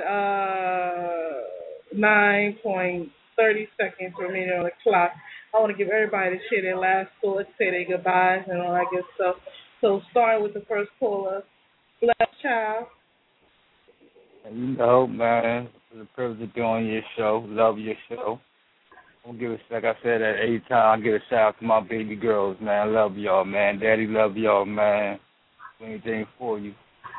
9.30 seconds remaining on the clock. I want to give everybody to share their last thoughts, say their goodbyes, and all that good stuff. So, starting with the first caller, Blessed Child.
You know, man, it's a privilege to be on your show. Love your show. I'm gonna give it, like I said at 8 times, I give a shout out to my baby girls, man. I love y'all, man. Daddy love y'all, man. Do anything for you.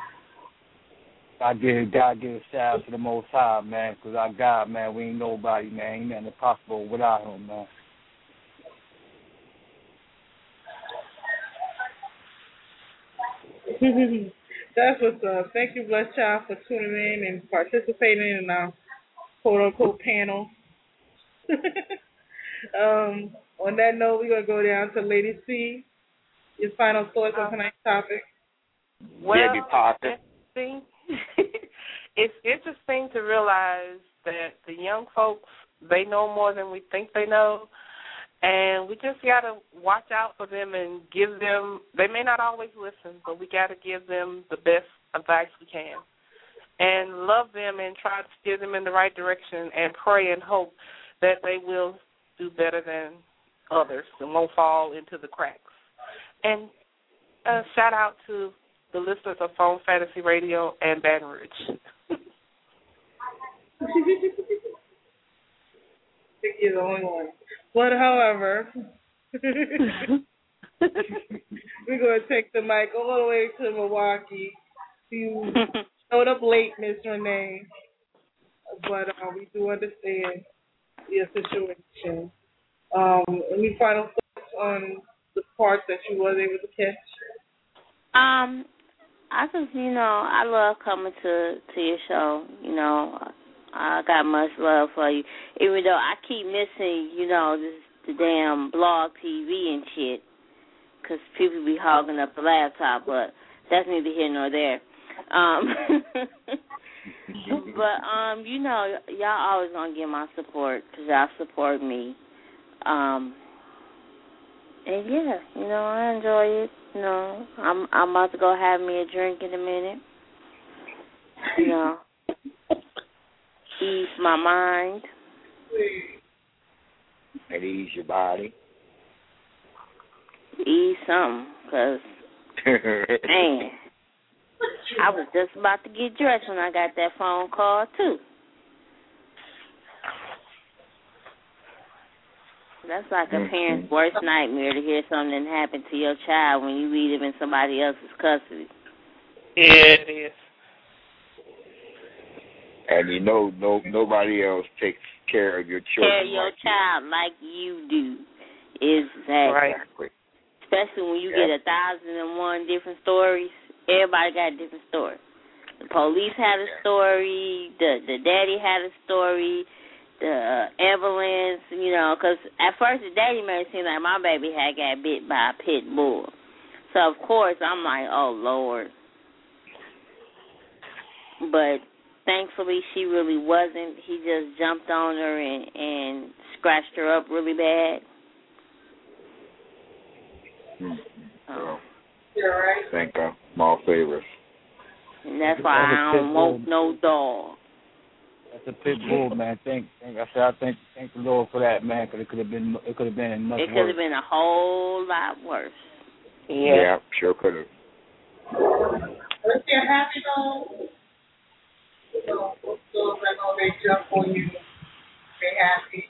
I give a shout out to the Most High, man, because our God, man, we ain't nobody, man. Ain't nothing possible without him, man.
That's what's up. Thank you, Blessed Child, for tuning in and participating in our quote-unquote panel. On that note, we're going to go down to Lady C. Your final thoughts on tonight's topic?
Well, it's interesting to realize that the young folks, they know more than we think they know, and we just got to watch out for them and give them, they may not always listen, but we got to give them the best advice we can and love them and try to steer them in the right direction and pray and hope that they will do better than others and won't fall into the cracks. And shout out to the listeners of Phone Fantasy Radio and Baton Rouge.
I think you're the only one. But, however, we're going to take the mic all the way to Milwaukee. You showed up late, Miss Renee, but we do understand your situation. Any final thoughts on the parts that you was able to catch?
I just, I love coming to your show. I got much love for you, even though I keep missing, the damn blog TV and shit, because people be hogging up the laptop, but that's neither here nor there. But, y'all always going to get my support, because y'all support me. And, yeah, I enjoy it. I'm about to go have me a drink in a minute. Ease my mind.
and ease your body.
Ease something, because, man, I was just about to get dressed when I got that phone call, too. That's like a parent's worst nightmare to hear something happen to your child when you leave him in somebody else's custody.
Yeah, it is.
And you know, nobody else takes care of your children.
Care of your child like you do. Exactly. Especially when you get 1,001 different stories. Everybody got a different story. The police had a story. The daddy had a story. The ambulance, you know, because at first the daddy made it seem like my baby had got bit by a pit bull. So, of course, I'm like, oh, Lord. But thankfully she really wasn't. He just jumped on her and scratched her up really bad.
Well, thank God. Small favors.
And that's why I don't want no dog.
That's a pit bull, man. Thank the Lord for that, man, because it could have been much worse.
It could have been a whole lot worse.
Yeah, sure could have.
If you're happy though, they jump on you. They're happy.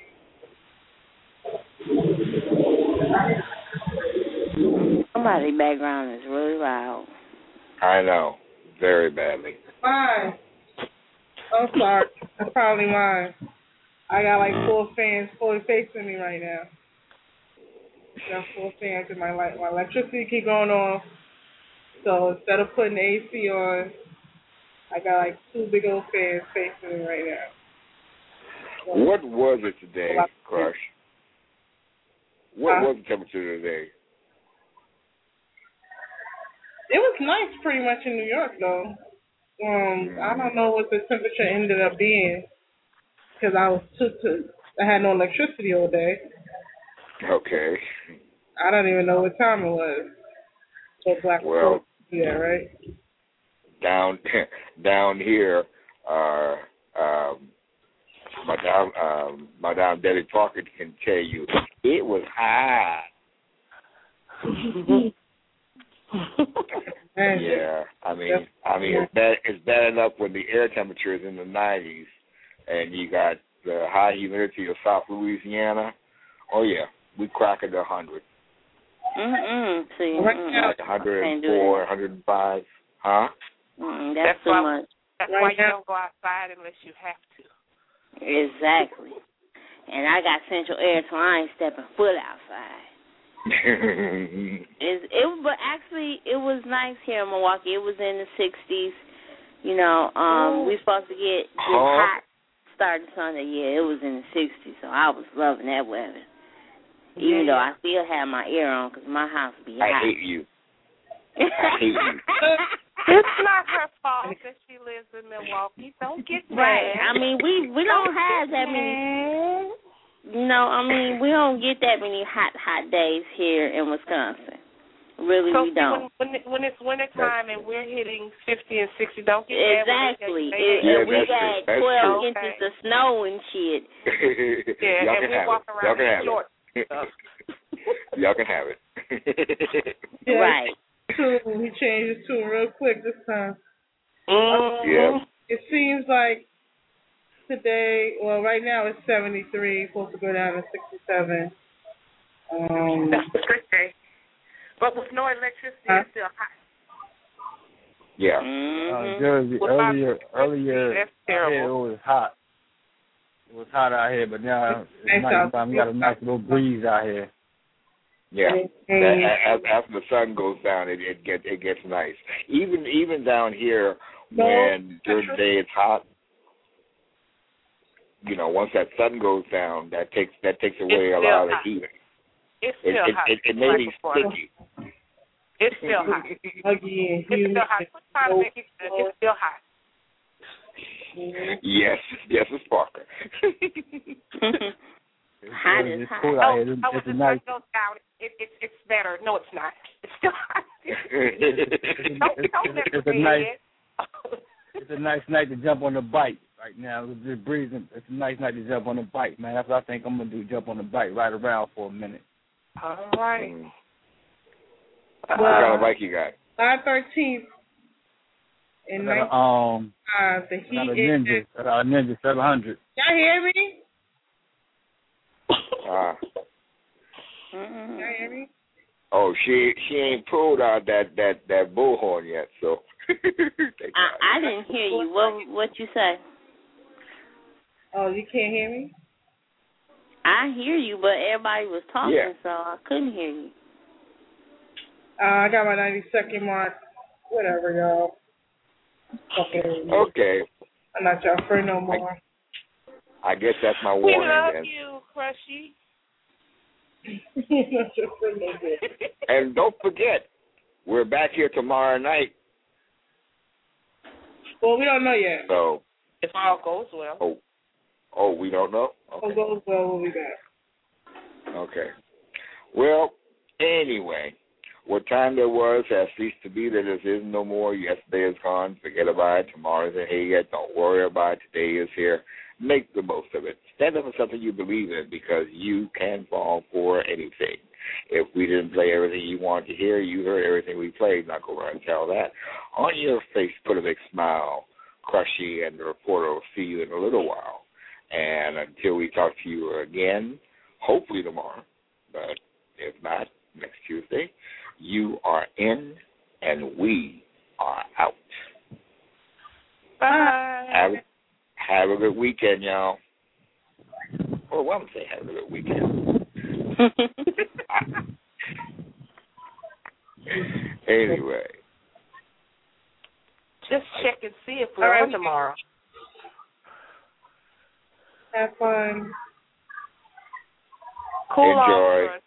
Somebody's background is really loud.
I know, very badly.
Fine. I'm sorry. That's probably mine. I got like 4 fans fully facing me right now. I got 4 fans and my electricity keep going off. So instead of putting the AC on, I got like 2 big old fans facing me right now. So,
what was it today, Crush? What was the temperature today?
It was nice pretty much in New York though. I don't know what the temperature ended up being because I had no electricity all day.
Okay.
I don't even know what time it was. So Black right?
Down here, Madame Debbie Parker can tell you it was hot. Yeah, I mean, it's bad enough when the air temperature is in the 90s, and you got the high humidity of South Louisiana. Oh yeah, we crack it 100.
See,
like 104, 105, huh?
That's too much.
That's why you don't go outside unless you have to.
Exactly. And I got central air, so I ain't stepping foot outside. But actually, it was nice here in Milwaukee. It was in the 60s. You know, we supposed to get hot starting Sunday. Yeah, it was in the 60s, so I was loving that weather. Even though I still have my ear on because my house be hot.
I hate you. I hate you.
It's not her fault that she lives in Milwaukee. Don't get mad.
Right. I mean, we don't have that many. No, I mean, we don't get that many hot days here in Wisconsin. Really,
so
we don't.
When it's wintertime and we're hitting 50 and 60, don't get mad.
Exactly. We got 12 inches of snow and shit.
Yeah, and we walk around in shorts.
Y'all can have it.
Right.
He changed his tune real quick this time.
Yeah.
It seems like today, well, right now it's 73, supposed to go down to 67.
That's a good day. But with no electricity, it's still hot.
Yeah.
Jersey, earlier it was hot. It was hot out here, but now it's nighttime. We got a nice little breeze out here.
Yeah. After the sun goes down, it gets nice. Even down here, when during the day it's hot, you know, once that sun goes down, that takes away a lot of the heat.
It's still hot.
It may be sticky.
It's still hot. It's still hot. It's still hot.
Yes, it's Parker.
Hot is hot.
Cool out here.
When the sun goes down, it's better. No, it's not. It's still hot. Don't
It's a nice night to jump on the bike. right now. It's just breezing. It's a nice night to jump on the bike, man. That's what I think I'm going to do, jump on the bike, ride around for a minute.
All right.
What kind of bike you got?
513th. In
the
heat
got a Ninja. I got a Ninja 700.
Y'all hear me?
Y'all
hear me?
Oh, she ain't pulled out that bullhorn yet, so.
I didn't hear you. What you say?
Oh, you can't hear me?
I hear you, but everybody was talking,
Yeah.
so I couldn't hear you.
I got my 90-second mark. Whatever, y'all.
Okay.
I'm not your friend no more.
I guess that's my
We
warning
love
then.
you, Crushy.
Not your friend no more.
And don't forget, we're back here tomorrow night.
Well, we don't know yet.
So.
If all goes well.
Oh, we don't know? Okay.
If all goes well, we'll be back.
Okay. Well, anyway, what time there was has ceased to be. There just is no more. Yesterday is gone. Forget about it. Tomorrow isn't here yet. Don't worry about it. Today is here. Make the most of it. Stand up for something you believe in, because you can fall for anything. If we didn't play everything you wanted to hear, you heard everything we played. Now go around and tell that. On your face, put a big smile. Crushy and the reporter will see you in a little while. And until we talk to you again, hopefully tomorrow, but if not, next Tuesday, you are in and we are out.
Bye.
Have a good weekend, y'all. Or well, I'm going to say have a good weekend. Anyway.
Just check and see if we're on tomorrow.
Have fun.
Cool
Enjoy.
off.